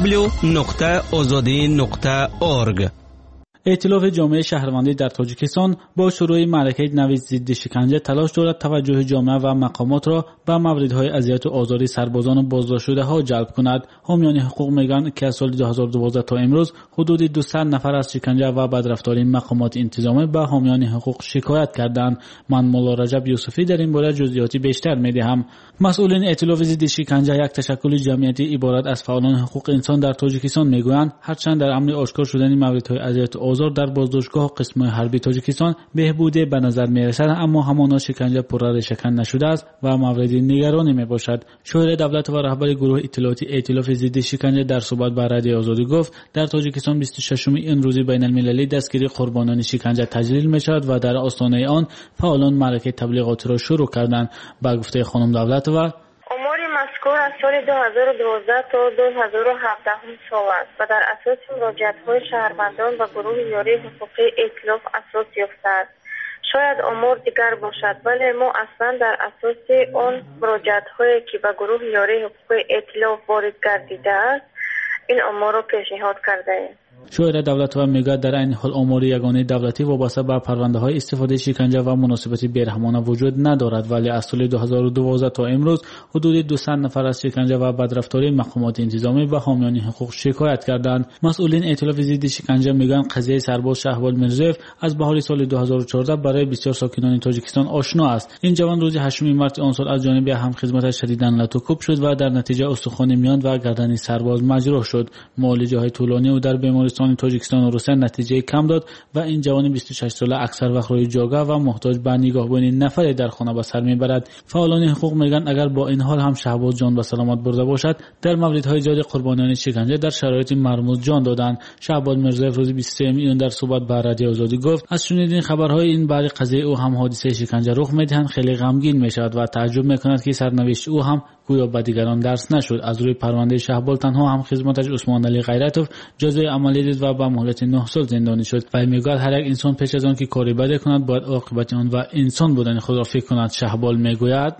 www.azadi.org. ائتلاف جامعه شهروندی در تاجیکستان با شروع معرکه نوید ضد شکنجه تلاش دارد توجه جامعه و مقامات را به موردهای اذیت و آزار سربازان و بازداشت شده ها جلب کند. حامیان حقوق میگویند که از سال 2012 تا امروز حدود 200 نفر از شکنجه و بدرفتاری مقامات انتظامی به حامیان حقوق شکایت کردند. من مولا رجب یوسفی در این باره جزئیاتی بیشتر میدهم. مسئولین ائتلاف ضد شکنجه، یک تشکل جمعیتی عبارت از فعالان حقوق انسان در تاجیکستان میگویند هرچند در امر آشکار شدن موردهای اذیت آزار در بازداشتگاه قسم حربی تاجیکستان بهبود به نظر میرسد، اما همانا شکنجه پررشکن نشده است و مورد نگرانی میباشد. شورای دولت و رهبر گروه اطلاعاتی ائتلاف ضد شکنجه در صحبت با رادیو آزادی گفت در تاجیکستان 26 این روز بین المللی دستگیری قربانان شکنجه تجلیل میشود و در آستانه آن فعالان معرکه تبلیغاتی را شروع کردند. با گفته خانم دولت و مذکور از سال 2012 تا 2017 سال است و در اساس مراجعت‌های شهروندان و گروه یاری حقوقی ائتلاف اساس یافته است. شاید آمار دیگر باشد، ولی ما اصلا در اساس آن مراجعت‌هایی که به گروه یاری حقوقی ائتلاف وارد گردیده است این آمار را پیشنهاد کرده ایم. شورای دولت و میگوید در این حال آمار یگانه دولتی وابسته به پرونده‌های استفاده شکنجه و مناسبت بیرحمانه وجود ندارد، ولی از سال 2012 تا امروز حدود 200 نفر از شکنجه و بدرفتاری مقامات انتظامی به حامیان حقوق شکایت کردند. مسئولین ائتلاف ضد شکنجه میگویند قضیه سرباز شهبال میرزویف از بهار سال 2014 برای بسیار ساکنان تاجیکستان آشنا است. این جوان روز 8 مارس آن سال از جانب همخدمتش شدیداً لطوکوب شد و در نتیجه استخوان میان و گردن سرباز مجروح شد. معالجه‌های طولانی او در بیمارستان تاجیکستان و روسیه نتیجه کم داد و این جوان 26 ساله اکثر وقت روی جاگاه و محتاج به نگاهبانی نفری در خانه به سر میبرد. فعالان حقوق میگن اگر با این حال هم شهباز جان به سلامت برده باشد در موردهای زیاد قربانیان شکنجه در شرایط مرموز جان دادند. شهباز میرزویف روز 23 ایون در صحبت با رادیو آزادی گفت از شنیدن خبرهای این باره قضیه او هم حادثه شکنجه رخ میدهند خیلی غمگین میشود و تعجب میکند که سرنوشت او هم گویا به دیگران درس نشد. از روی پرونده شهبال تنها هم خدمتش عثمان علی غیرتوف جزای عملی دید و به مهلت 9 سال زندانی شد. و میگوید هر یک انسان پیش از آن که کاری بد کند باید عاقبت آن و انسان بودن خود را فکر کند. شهبال میگوید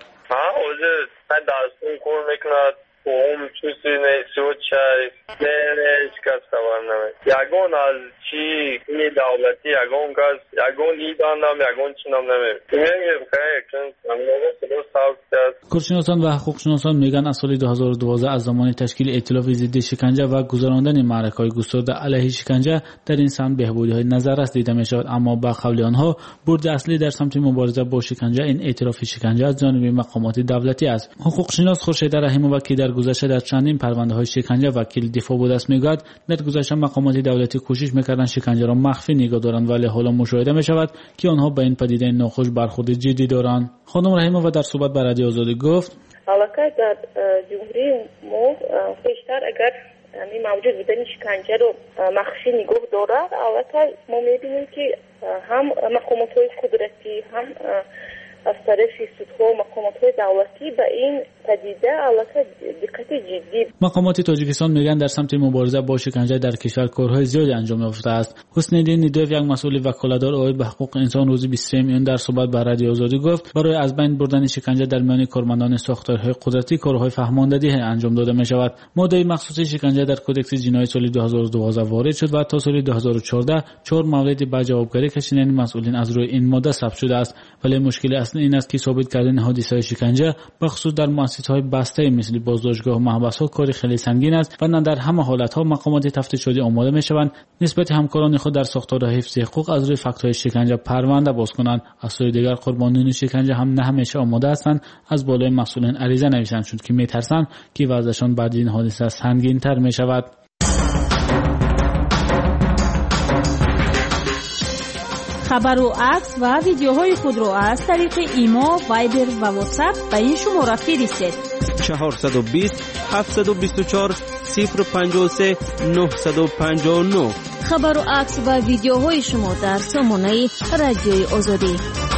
من درستون کار میکند اون چیزی نیست چای نهش کس خبر نمید یگون از چی این دولتی یگون کس یگون ایدانم یگون چی نم نمید میگم که اکنون نمید سلو ساوت است کارشناسان و حقوقشناسان میگن از سال 2012 از زمان تشکیل ائتلاف ضد شکنجه و گذراندن معرکه‌های گسترده علیه شکنجه در این سمت بهبودی‌های نظررس دیده می‌شود، اما با قول آنها برد اصلی در سمت مبارزه با شکنجه این ائتلاف شکنجه از جانب مقامات دولتی است. حقوقشناس خورشید رحیم‌آور که در گذشته در چندین پرونده‌های شکنجه وکیل دفاع بوده است میگوید در گذشته مقامات دولتی کوشش می‌کردند شکنجه را مخفی نگاه دارند، ولی حالا مشاهده می‌شود که آنها به این پدیده ناخوش برخورد جدی دارند. خانم رحیم‌آور در صحبت با رادیو آزادی گفت علاقه در جمهوری ما بیشتر اگر موجود بودن شکنجه رو مخفی نگاه دارد، البته ما می‌بینیم که هم مقامات‌های قدرتی هم از طرف سودها و مقامات‌های دولتی به این پدیده البته دقت جدی. مقامات تاجیکستان میگن در سمت مبارزه با شکنجه در کشور کارهای زیادی انجام یافته است. حسین الدین ندویف، یک مسئول وکالتدار اوید به حقوق انسان، روز 23 میلیون در صحبت با رادیو آزادی گفت برای از بین بردن شکنجه در میان کارمندان ساختارهای قدرتی کارهای فهماندهی انجام داده می شود. ماده مخصوص شکنجه در کدکس جنایی سال 2012 وارد شد و تا سال 2014 4 مورد با جوابگری کشیدن مسئولین از روی این ماده ثبت شده است، ولی مشکل اصلی این است که ثابت کردن حادثه‌های شکنجه بخصوص در مؤسسه‌های بسته مثل بازداشتگاه و محبس‌ها کار خیلی سنگین است و نه در همه حالت‌ها مقامات تفتیشاتی آماده می‌شوند نسبت همکاران خود در ساختار حفظ حقوق از روی فاکت‌های شکنجه پرونده باز کنند. از سوی دیگر قربانیان شکنجه هم نه همیشه آماده هستند از بالای مسئولین عریضه نویسند، چون که می‌ترسند که وضعشان بعد این حادثه سنگین‌تر می‌شود. خبر و عکس و ویدیوهای خود را از طریق ایما، وایبر و واتساپ به این شماره فرستید: 420 724 053 959. خبر و عکس و ویدیوهای شما در سامانه رادیوی آزادی.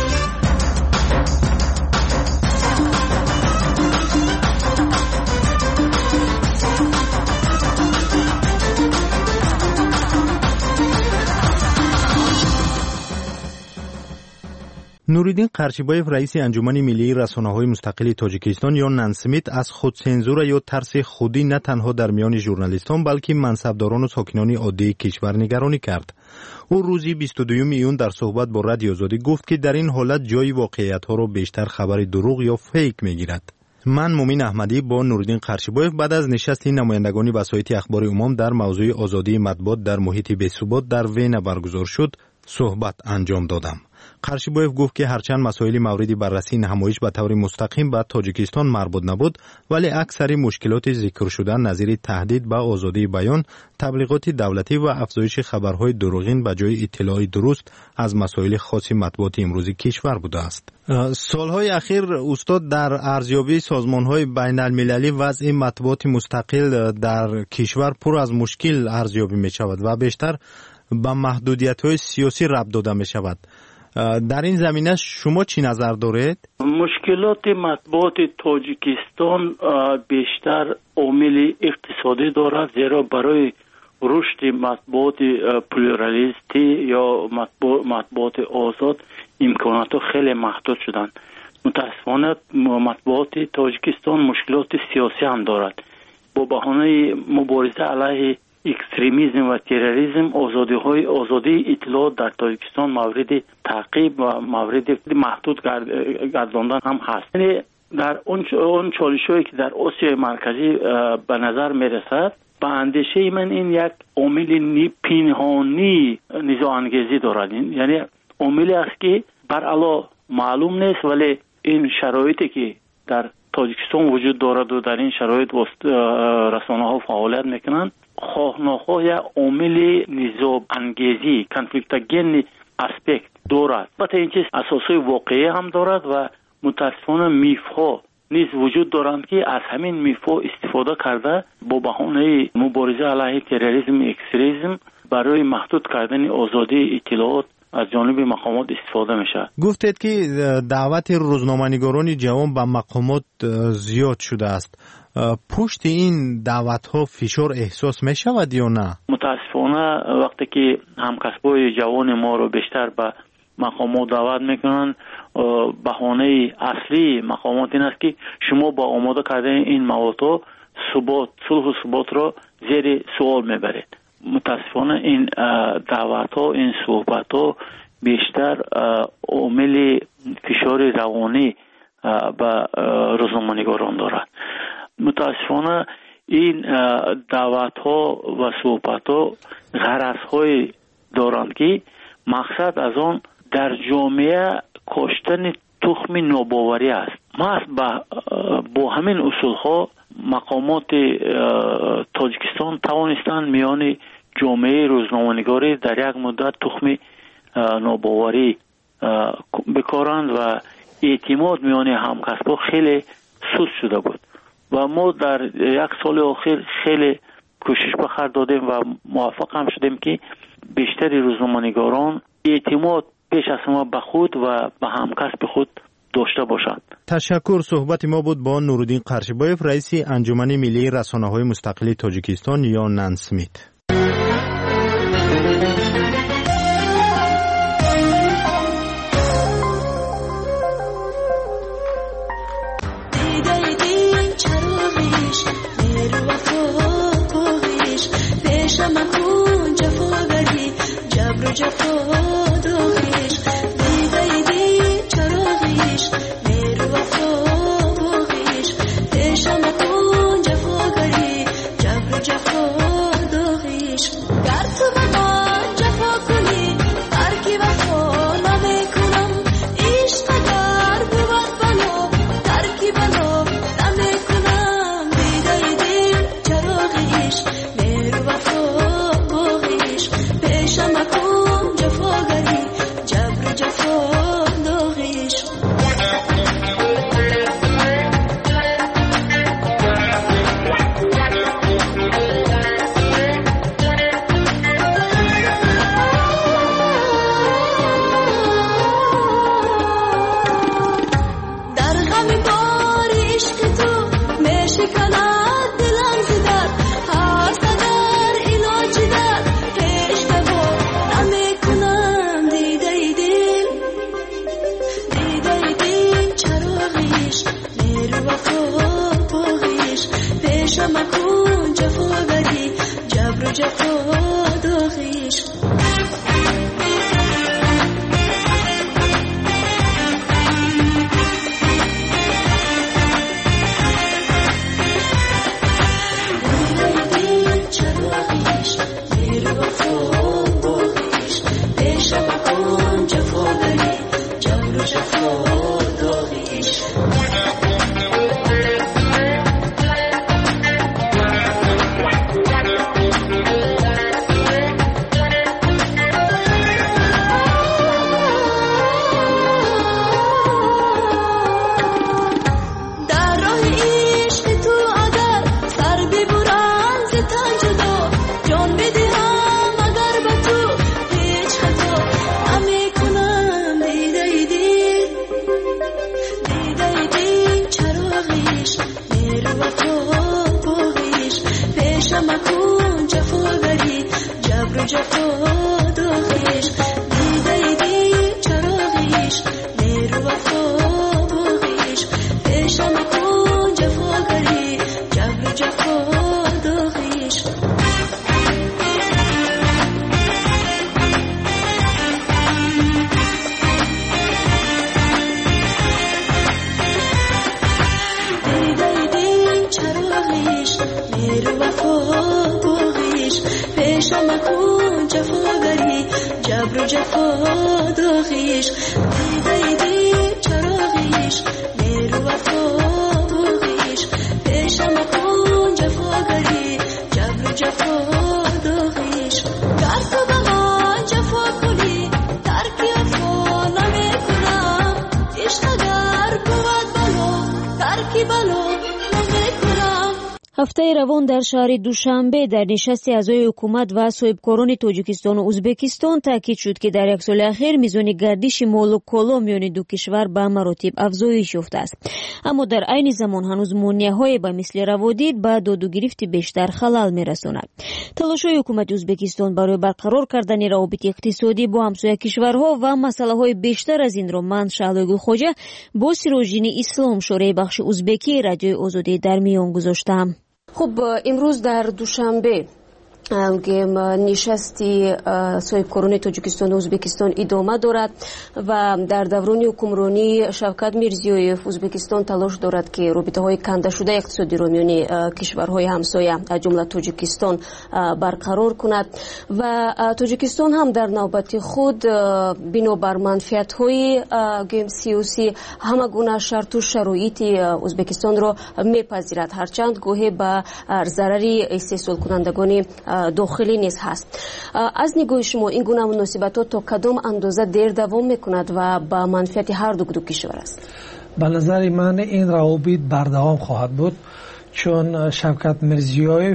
نوریدین قرچیبایف، رئیس انجمن ملی رسانه‌های مستقل تاجیکستان یا نانسمیت، از خودسنزور یا ترس خودی نه تنها در میان ژورنالیستان بلکه منصبداران و ساکنان عادی کشور نگرانی کرد. او روز 22 میلیون در صحبت با رادیو آزادی گفت که در این حالت جای واقعیت‌ها را بیشتر خبر دروغ یا فیک می‌گیرد. من مومین احمدی با نوریدین قرچیبایف بعد از نشست نمایندگان وسایط اخبار عموم در موضوع آزادی مطبوعات در محیط بی‌ثبات در وین برگزار شد صحبت انجام دادم. قرچیبایف گفت که هرچند مسائل مورد بررسی نمایش به طور مستقیم به تاجیکستان مربوط نبود، ولی اکثر مشکلات ذکر شده نظیر تهدید به آزادی بیان، تبلیغات دولتی و افزایش خبرهای دروغین به جای اطلاع درست از مسائل خاص مطبوعات امروزی کشور بوده است. سالهای اخیر استاد در ارزیابی سازمانهای بین المللی وضع مطبوعات مستقل در کشور پر از مشکل ارزیابی می شود و بیشتر به محدودیت‌های سیاسی ربط داده می شود. در این زمینه شما چی نظر دارید؟ مشکلات مطبوعات تاجیکستان بیشتر عامل اقتصادی دارد، زیرا برای رشد مطبوعات پلورالیستی یا مطبوعات آزاد امکانات خیلی محدود شدند. متاسفانه مطبوعات تاجیکستان مشکلات سیاسی هم دارد. با بهانه مبارزه علیه اکستریمیسم و تروریسم آزادی اطلاعات در تاجیکستان مورد تعقیب و مورد محدود گرداندن هم هست. یعنی در اون چالش‌هایی که در آسیای مرکزی به نظر می‌رسد، به اندیشه من این یک عامل پنهانی نزاع‌انگیزی دارد. یعنی عاملی است که برعلا معلوم نیست، ولی این شرایطی که در تاجیکستان وجود دارد و در این شرایط رسانه‌ها فعالیت میکنند، خواه ناخواه یا عامل نزاع انگیزی کانفلیکتاگن اسپکت دارد. البته این چیز اساسای واقعی هم دارد و متاسفانه میفها نیز وجود دارند که از همین میفها استفاده کرده با بهانه مبارزه علیه تروریسم و اکستریمیسم برای محدود کردن آزادی اطلاعات از جانب مقامات استفاده میشه. گفتید که دعوت روزنامه‌نگاران جوان به مقامات زیاد شده است. پشت این دعوت ها فشار احساس می شود یا نه؟ متاسفانه وقتی که همکسبای جوان ما رو بیشتر به مقامات دعوت میکنن، بهانه اصلی مقامات این است که شما با آماده کردن این موضوع صلح و ثبات رو زیر سوال میبرید. متاسفانه این دعوت ها، این صحبت ها بیشتر عامل فشار روانی به روزنامه‌نگاران دارد. متاسفانه این دعوت ها و صحبت ها غرض های دارند که مقصد از آن در جامعه کاشتن تخم ناباوری است. با همین اصول ها مقامات تاجیکستان توانستند میان جامعه روزنامه‌نگاری در یک مدت تخم ناباوری بکارند و اعتماد میان همکسبان خیلی سست شده بود و ما در یک سال اخیر خیلی کوشش به خرج دادیم و موفق هم شدیم که بیشتر روزنامه‌نگاران اعتماد پیش از همه به خود و به همکسب خود داشته باشند. تشکر. صحبت ما بود با نورالدین قرشیبایف، رئیس انجمن ملی رسانه‌های مستقل تاجیکستان یا نانسمیت. هفته روان در شهر دوشنبه در نشست اعضای حکومت و صاحبکاران تاجیکستان و ازبکستان تاکید شد که در یک سال اخیر میزان گردش مال و کالا میان دو کشور به مراتب افزایش یافته است، اما در عین زمان هنوز مانع‌های به مثل روادید به داد و گرفت بیشتر خلل میرساند. تلاش‌های حکومت ازبکستان برای برقرار کردن روابط اقتصادی با همسایه کشورها و مسائل‌های بیشتر از این را من شعلوی خوجه با سیروژین اسلام شورای بخش ازبکی رادیوی آزادی در میان گذاشتم. خب امروز در دوشنبه нишасти соҳибкорони тоҷикистону ӯзбекистон идома дорад ва дар даврони ҳукмронии Шавкат Мирзиёев ӯзбекистон талош дорад ки робитаҳои кандашудаи иқтисодиро миёни кишварҳои ҳамсоя аз ҷумла тоҷикистон барқарор кунад ва тоҷикистон ҳам дар навбати худ бинобар манфиатҳои сиёсӣ ҳама гуна шарту шароити ӯзбекистонро мепазирад, ҳарчанд гоҳе ба зарари истеҳсолкунандагони дохилӣ низ ҳаст. аз нигоҳи шумо ин гуна муносибатҳо то кадом андоза дер давом мекунад ва ба манфиати ҳарду кишвар аст? ба назари ман ин равобит бардавом хоҳад буд, чун Шавкат Мирзиёев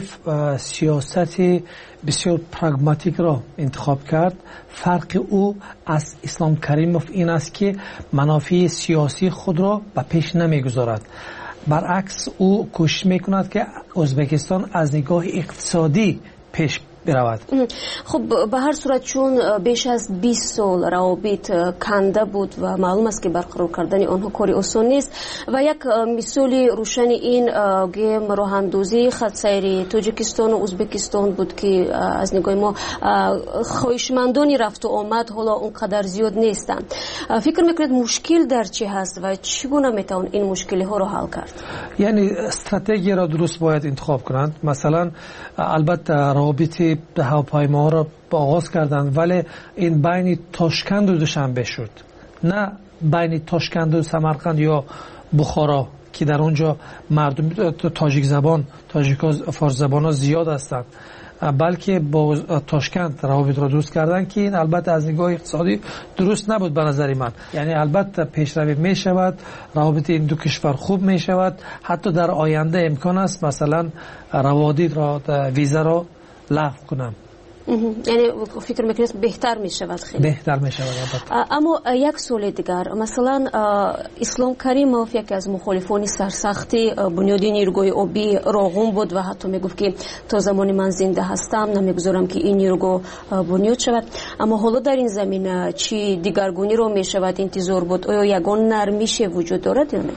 сиёсати бисёр прагматикро интихоб кард. фарқи ӯ аз Ислом Каримов ин аст ки манофии сиёсии худро ба пеш намегузорад. баръакс ӯ кӯшиш мекунад ки ӯзбекистон аз нигоҳи иқтисодӣ пеш биравад. хуб ба ҳар сурат чун беш аз 20 сол равобит канда буд ва маълум аст ки барқарор кардани онҳо кори осон нест ва як мисоли рӯшани ин гӯем роҳандозии хатсайри тоҷикистону ӯзбекистон буд ки аз нигоҳи мо хоҳишмандони рафту омад ҳоло он қадар зиёд нестанд. фикр мекунед мушкил дар чӣ ҳаст ва чӣ гуна метавон ин мушкилиҳоро ҳал кард? яъне стратегияро дуруст бояд интихоб кунанд. масалан албатта равобити ҳавопаймоҳоро оғоз карданд, вале ин байни Тошканду Душанбе шуд, на байни Тошканду Самарқанд ё Бухоро ки дар онҷо мардуми тоҷикзабон, форсзабонҳо зиёд ҳастанд, балки бо Тошканд равобитро дуруст карданд ки ин албатта аз нигоҳи иқтисодӣ дуруст набуд ба назари ман. яъне албатта пешравӣ мешавад, равобити ин ду кишвар хуб мешавад, ҳатто дар оянда имкон аст масалан раводидро визаро лағв кунам. яъне фикр мекунед беҳтар мешавад? хеле беҳтар мешавад. аммо як суоли дигар, масалан Ислом Каримов яке аз мухолифони сарсахти бунёди нирӯгоҳи обии Роғун буд ва ҳатто мегуфт ки то замони ман зинда ҳастам намегузорам ки ин нирӯгоҳ бунёд шавад. аммо ҳоло дар ин замина чӣ дигаргуниро мешавад интизор буд? оё ягон нармише вуҷуд дорад ё не?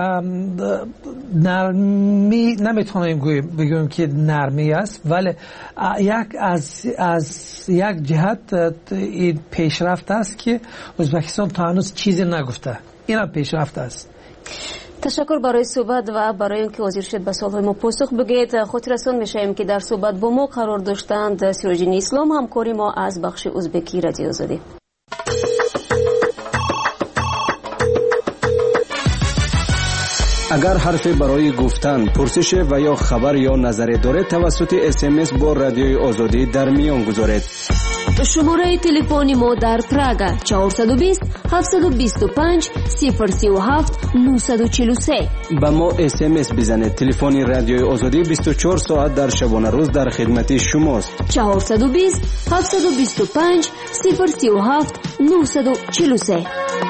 нармӣ наметавонем бигӯем ки нармӣ аст, вале аз як ҷиҳат ин пешрафт аст ки ӯзбекистон то ҳанӯз чизе нагуфта. инам пешрафт аст. ташаккур барои суҳбат ва барои он ки ҳозир шуд ба суолҳои мо посух бигӯед. хотиррасон мешавем ки дар суҳбат бо мо қарор доштанд Сироҷдини Ислом, ҳамкори мо аз бахши ӯзбекӣ Радиои Озодӣ. агар ҳарфе барои гуфтан, пурсише ва ё хабар ё назаре доред, тавассути SMS бо Радиои Озодӣ дар миён гузоред. шумораи телефони мо дар Прага 420 725 037 943. ба мо SMS бизанед. телефони Радиои Озодӣ 24 соат дар шабона рӯз дар хидмати шумост. 420 725 037 943.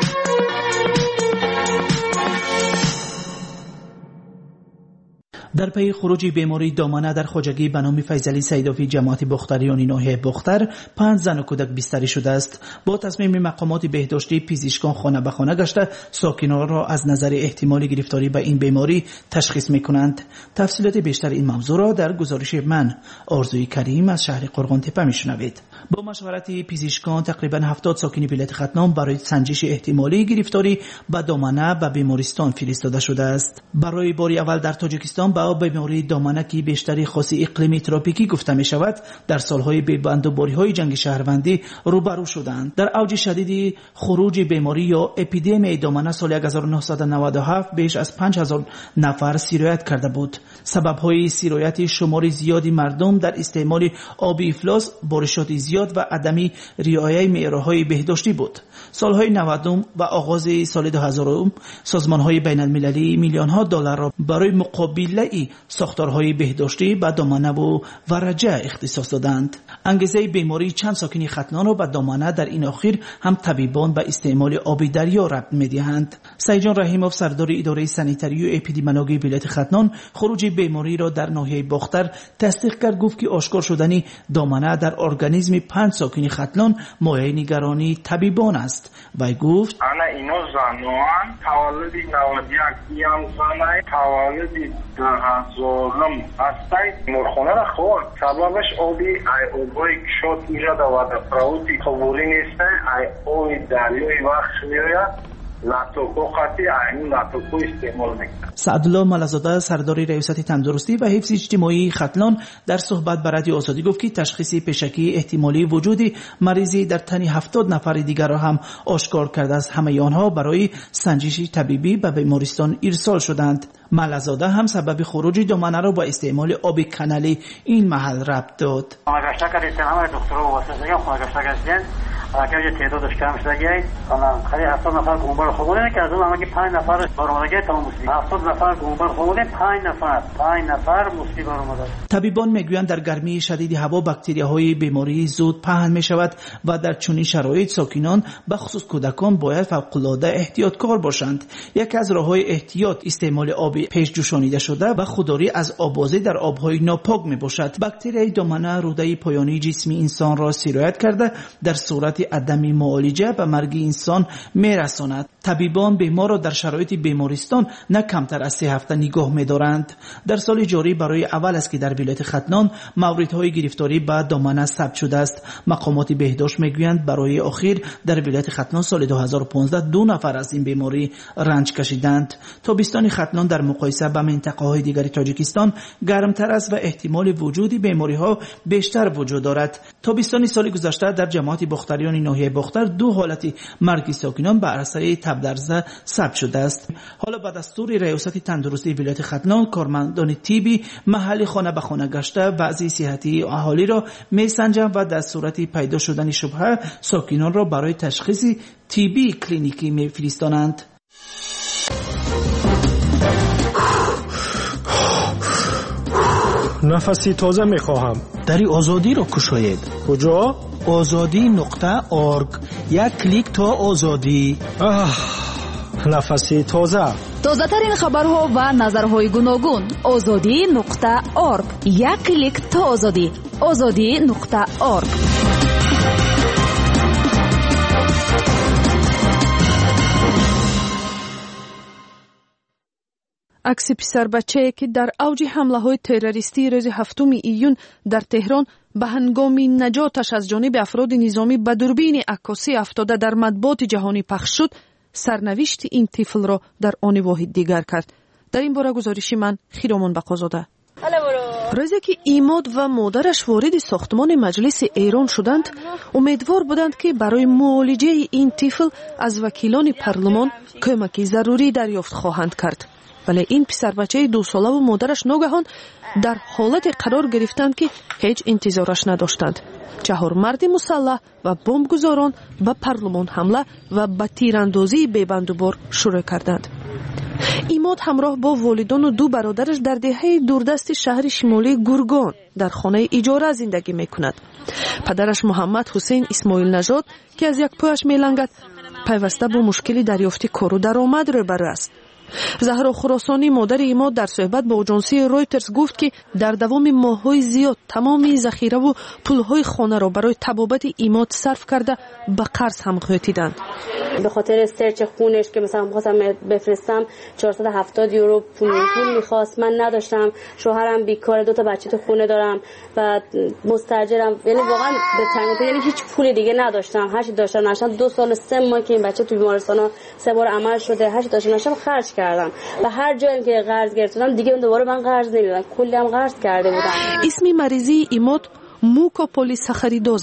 در پی خروج بیماری دامنه در خواجگی به نام فیضعلی سیدافی جماعت بختریان ناحیه بختر 5 زن و کودک بستری شده است. با تصمیم مقامات بهداشتی پزشکان خانه به خانه گشته ساکنان را از نظر احتمال گرفتاری به این بیماری تشخیص میکنند. تفصیلات بیشتر این موضوع را در گزارش من آرزوی کریم از شهر قرغان تپه میشنوید. با مشورت پزشکان تقریبا 70 ساکن ولایت ختلان برای سنجش احتمالی گرفتاری به دامنه به بیمارستان فرستاده شده است. برای بار اول در تاجیکستان با بیماری دامنه که بیشتری خاص اقلیمی تروپیکی گفته می شود در سالهای بندوباری‌های جنگ شهروندی روبرو شدند. در اوج شدید خروج بیماری یا اپیدمی دامنه سال 1997 بیش از 5000 نفر سیرایت کرده بود. سبب‌های سیرایت شمار زیادی مردم در استعمال آب افلاس، بارشات زیاد و عدمی رعایت معیارهای بهداشتی بود. سالهای 90 و آغاز سال 2000 سازمان‌های بین‌المللی میلیون‌ها دلار را برای مقابله ساختارهای بهداشتی به دامنه و ورجه اختصاص دادند. انگیزه بیماری چند ساکن ختلان را به دامنه در این اخیر هم طبیبان به استعمال آب دریا ربط می‌دهند. سعید جان رحیموف سردار اداره سانیتری و اپیدمیولوژی ولایت ختلان خروج بیماری را در ناحیه باختر تصدیق کرد. گفت که آشکار شدن دامنه در ارگانیسم 5 ساکن ختلان مایه نگرانی طبیبان است. و گفت انا اینو زنوان تولد 91 یم زنای تولد 2000 استای مرخونه را خورد. سببش آبی ای اوبای کشوت اینجا دواد پراوتی خبوری نیسته ای اوی دریوی وقت میوید لاتوکو خاطی این لاتوکو استعمال میکنه. سعدالله ملازاده سردار ریاست تندرستی و حفظ اجتماعی ختلان در صحبت با رادیو آزادی گفت که تشخیص پیشکی احتمالی وجود مریضی در تن 70 نفر دیگر را هم آشکار کرده است. همه آنها برای سنجش طبیبی به بیمارستان ارسال شدند. ملازاده هم سبب خروج دامنه را با استعمال آب کانالی این محل ربط داد. آگشته کردید همه دکترها واسه دیگه آگشته کردید اگر یه تعدادش کم شده الان خیلی 70 نفر گونبر خوبونه که از اون همه 5 نفر برآمدگی تمام مسلم 70 نفر گونبر خوبونه 5 نفر مسلم برآمده. طبیبان میگویند در گرمی شدید هوا باکتریاهای بیماری زود پهن می شود و در چنین شرایط ساکنان به خصوص کودکان باید فوق‌العاده احتیاطکار باشند. یکی از راه‌های احتیاط استعمال آب پیش جوشانیده شده و خودداری از آبازی در آبهای ناپاک می باشد. باکتریای دامنه روده پایانی جسم انسان را سرایت کرده در صورت عدم معالجه به مرگ انسان میرساند. طبیبان بیمار را در شرایط بیمارستان نه کمتر از 3 هفته نگاه می‌دارند. در سال جاری برای اول است که در ولایت ختلان موردهای گرفتاری به دامنه ثبت شده است. مقامات بهداشت میگویند برای اخیر در ولایت ختلان سال 2015 2 نفر از این بیماری رنج کشیدند. تابستان ختلان در مقایسه با منطقه‌های دیگر تاجیکستان گرمتر است و احتمال وجود بیماری‌ها بیشتر وجود دارد. تابستان سال گذشته در جماعت باختریان ناحیه باختر 2 حالت مرگ ساکنان بر اثر تب درزه ثبت شده است. حالا به دستور ریاست تندرستی ولایت ختلان کارمندان طبی محلی خانه به خانه گشته وضع صحتی اهالی را میسنجند و در صورت پیدا شدن شبهه ساکنان را برای تشخیص طبی کلینیکی میفرستانند. نفسی تازه میخواهم. دری آزادی را کشاید. کجا؟ azadi.org. یک کلیک تا آزادی. نفسی تازه. تازه ترین خبرها و نظرهای گوناگون. azadi.org. یک کلیک تا آزادی. azadi.org. عکس پسر بچه که در اوج حمله‌های تروریستی روز 7 ایون در تهران به هنگام نجاتش از جانب افراد نظامی به دوربین عکاسی افتاده در مطبوعات جهانی پخش شد، سرنوشت این طفل را در آن واحد دیگر کرد. در این باره گزارشی من خیرامان بقازاده. روزی که ایماد و مادرش وارد ساختمان مجلس ایران شدند، امیدوار بودند که برای معالجه این طفل از وکیلان پارلمان کمک ضروری دریافت خواهند کرد. ولی این پسر بچه 2 ساله و مادرش ناگهان در حالت قرار گرفتند که هیچ انتظارش نداشتند. 4 مرد مسلح و بمبگذاران به پارلمان حمله و به تیراندازی بی‌بندوبار شروع کردند. ایماد همراه با والدان و 2 برادرش در دهه دوردست شهر شمالی گرگان در خانه اجاره زندگی میکند. پدرش محمد حسین اسماعیل نژاد که از یک پایش میلنگد، پیوسته با مشکلی دریافت کار و درآمد روبرو است. زهرا خراسانی مادر ایماد در صحبت با آژانسی رویترز گفت که در دوام ماه‌های زیاد تمام ذخیره و پول‌های خانه را برای طبابت ایماد صرف کرده به قرض هم غوطیدند. به خاطر استرچ خونش که مثلا می‌خواستم بفرستم 470 یورو پول می‌خواست، من نداشتم. شوهرم بیکاره، 2 تا بچه تو خونه دارم و مستاجرم، یعنی واقعا به تنگی، یعنی هیچ پول دیگه نداشتم. هر چی داشتم 2 سال 3 ماه که این بچه تو بیمارستان 3 بار عمل شده، هر چی داشتم خرج کردم و هر جایی که قرض گرفتم دیگه دوباره من قرض نمیدادم، کلی هم قرض کرده بودم. اسم مریضی ایماد موکوپولیساخاریدوز است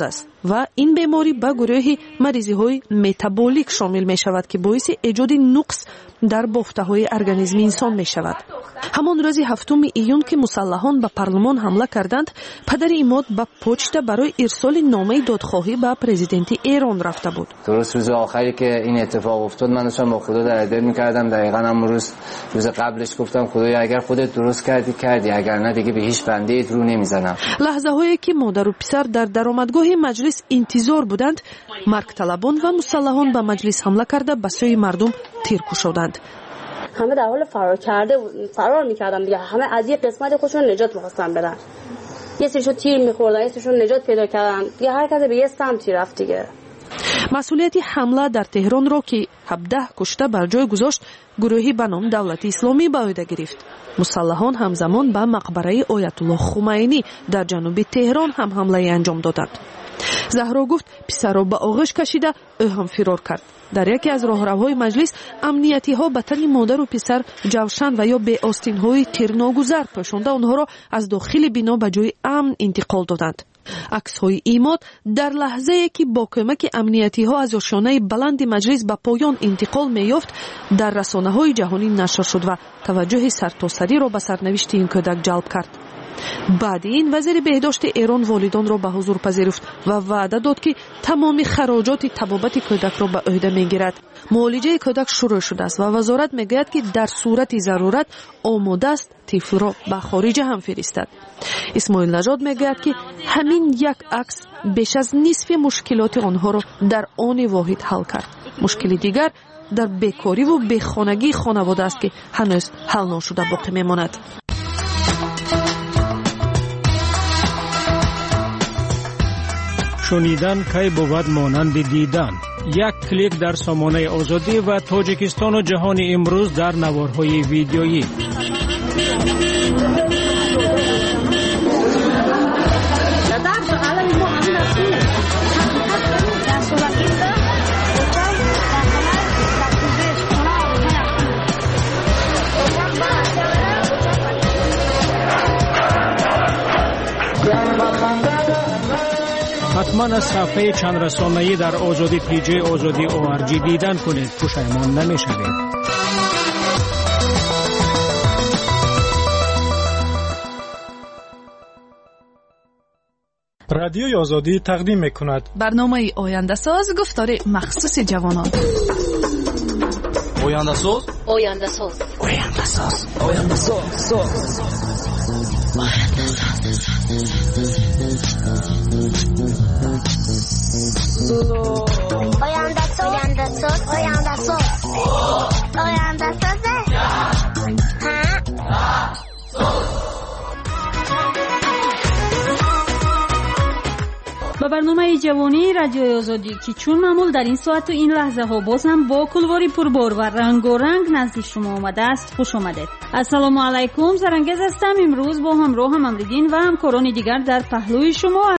و این بیماری به گروه مریضی های متابولیک شامل می شود که باعث ایجاد نقص در بافته های ارگانیسم انسان می شود. همان روز 7 ایون که مسلحان به پارلمان حمله کردند، پدر ایماد به پوچتا برای ارسال نامه دادخواهی به پرزیدنت ایران رفته بود. درست روز آخری که این اتفاق افتاد من داشتم با خدا در می‌کردم. دقیقاً هم روز قبلش گفتم خدایا اگر خودت درست کردی، اگر نه دیگه به هیچ بنده رو نمیزنم. لحظه هایی که مادر و پسر در درآمدگاه مجلس انتظار بودند، مرگ طلبان و مسلحان به مجلس حمله کرده به سوی مردم تیر کوشیدند. همه در حال فرار می‌کردن دیگه. همه از یک قسمت خودشون نجات می‌خواستن بدن. یه سریشون تیر می‌خوردن، یه سریشون نجات پیدا کردن. دیگه هر کسی به یه سمتی رفت دیگه. مسئولیت حمله در تهران را که 17 کشته بر جای گذاشت، گروهی به نام دولت اسلامی به عهده گرفت. مسلحان همزمان به مقبره آیت الله خمینی در جنوب تهران هم حمله انجام دادند. زهرا گفت پسر را به آغوش کشیده او هم فرار کرد. در یکی از راهروهای مجلس امنیتی ها به تن مادر و پسر جوشن و یا به آستین های تیرناگذر پوشانده آنها را از داخل بنا به جای امن انتقال دادند. عکس های ایماد در لحظه که با کمک امنیتی ها از آشیانه بلند مجلس به پایان انتقال می یافت در رسانه های جهانی نشر شد و توجه سرتاسری را به سرنوشت این کودک جلب کرد. بعد این وزیر بهداشت ایران والدان را به حضور پذیرفت و وعده داد که تمام خراجات طبابت کودک را به عهده میگیرد. معالجه کودک شروع شده است و وزارت میگوید که در صورت ضرورت آماده است طفل را به خارج هم فرستد. اسماعیل نژاد میگوید که همین یک عکس بیش از نصف مشکلات آنها را در آن واحد حل کرد. مشکل دیگر در بیکاری و بیخانگی خانواده است که هنوز حل نشده باقی میماند. شنیدن کی بود مانند دیدن. یک کلیک در سامانه آزادی و تاجیکستان و جهان امروز در نوارهای ویدیویی. حتما از صفحه چند رسانه‌ای در آزادی پیجی آزادی ORG دیدن کنید. پشیمان نمی‌شوید. رادیوی آزادی تقدیم می‌کند برنامه آینده ساز، گفتار مخصوص جوانان. آینده ساز، آینده ساز، آینده ساز، آینده ساز. با برنامه جوانی رادیو آزادی که چون معمول در این ساعت و این لحظه ها باز هم با کلواری پربار و رنگ و رنگ نزد شما آمده است. خوش آمدید. السلام علیکم. سرانگیز هستم. امروز با همراه هم امریدین و همکاران دیگر در پهلوی شما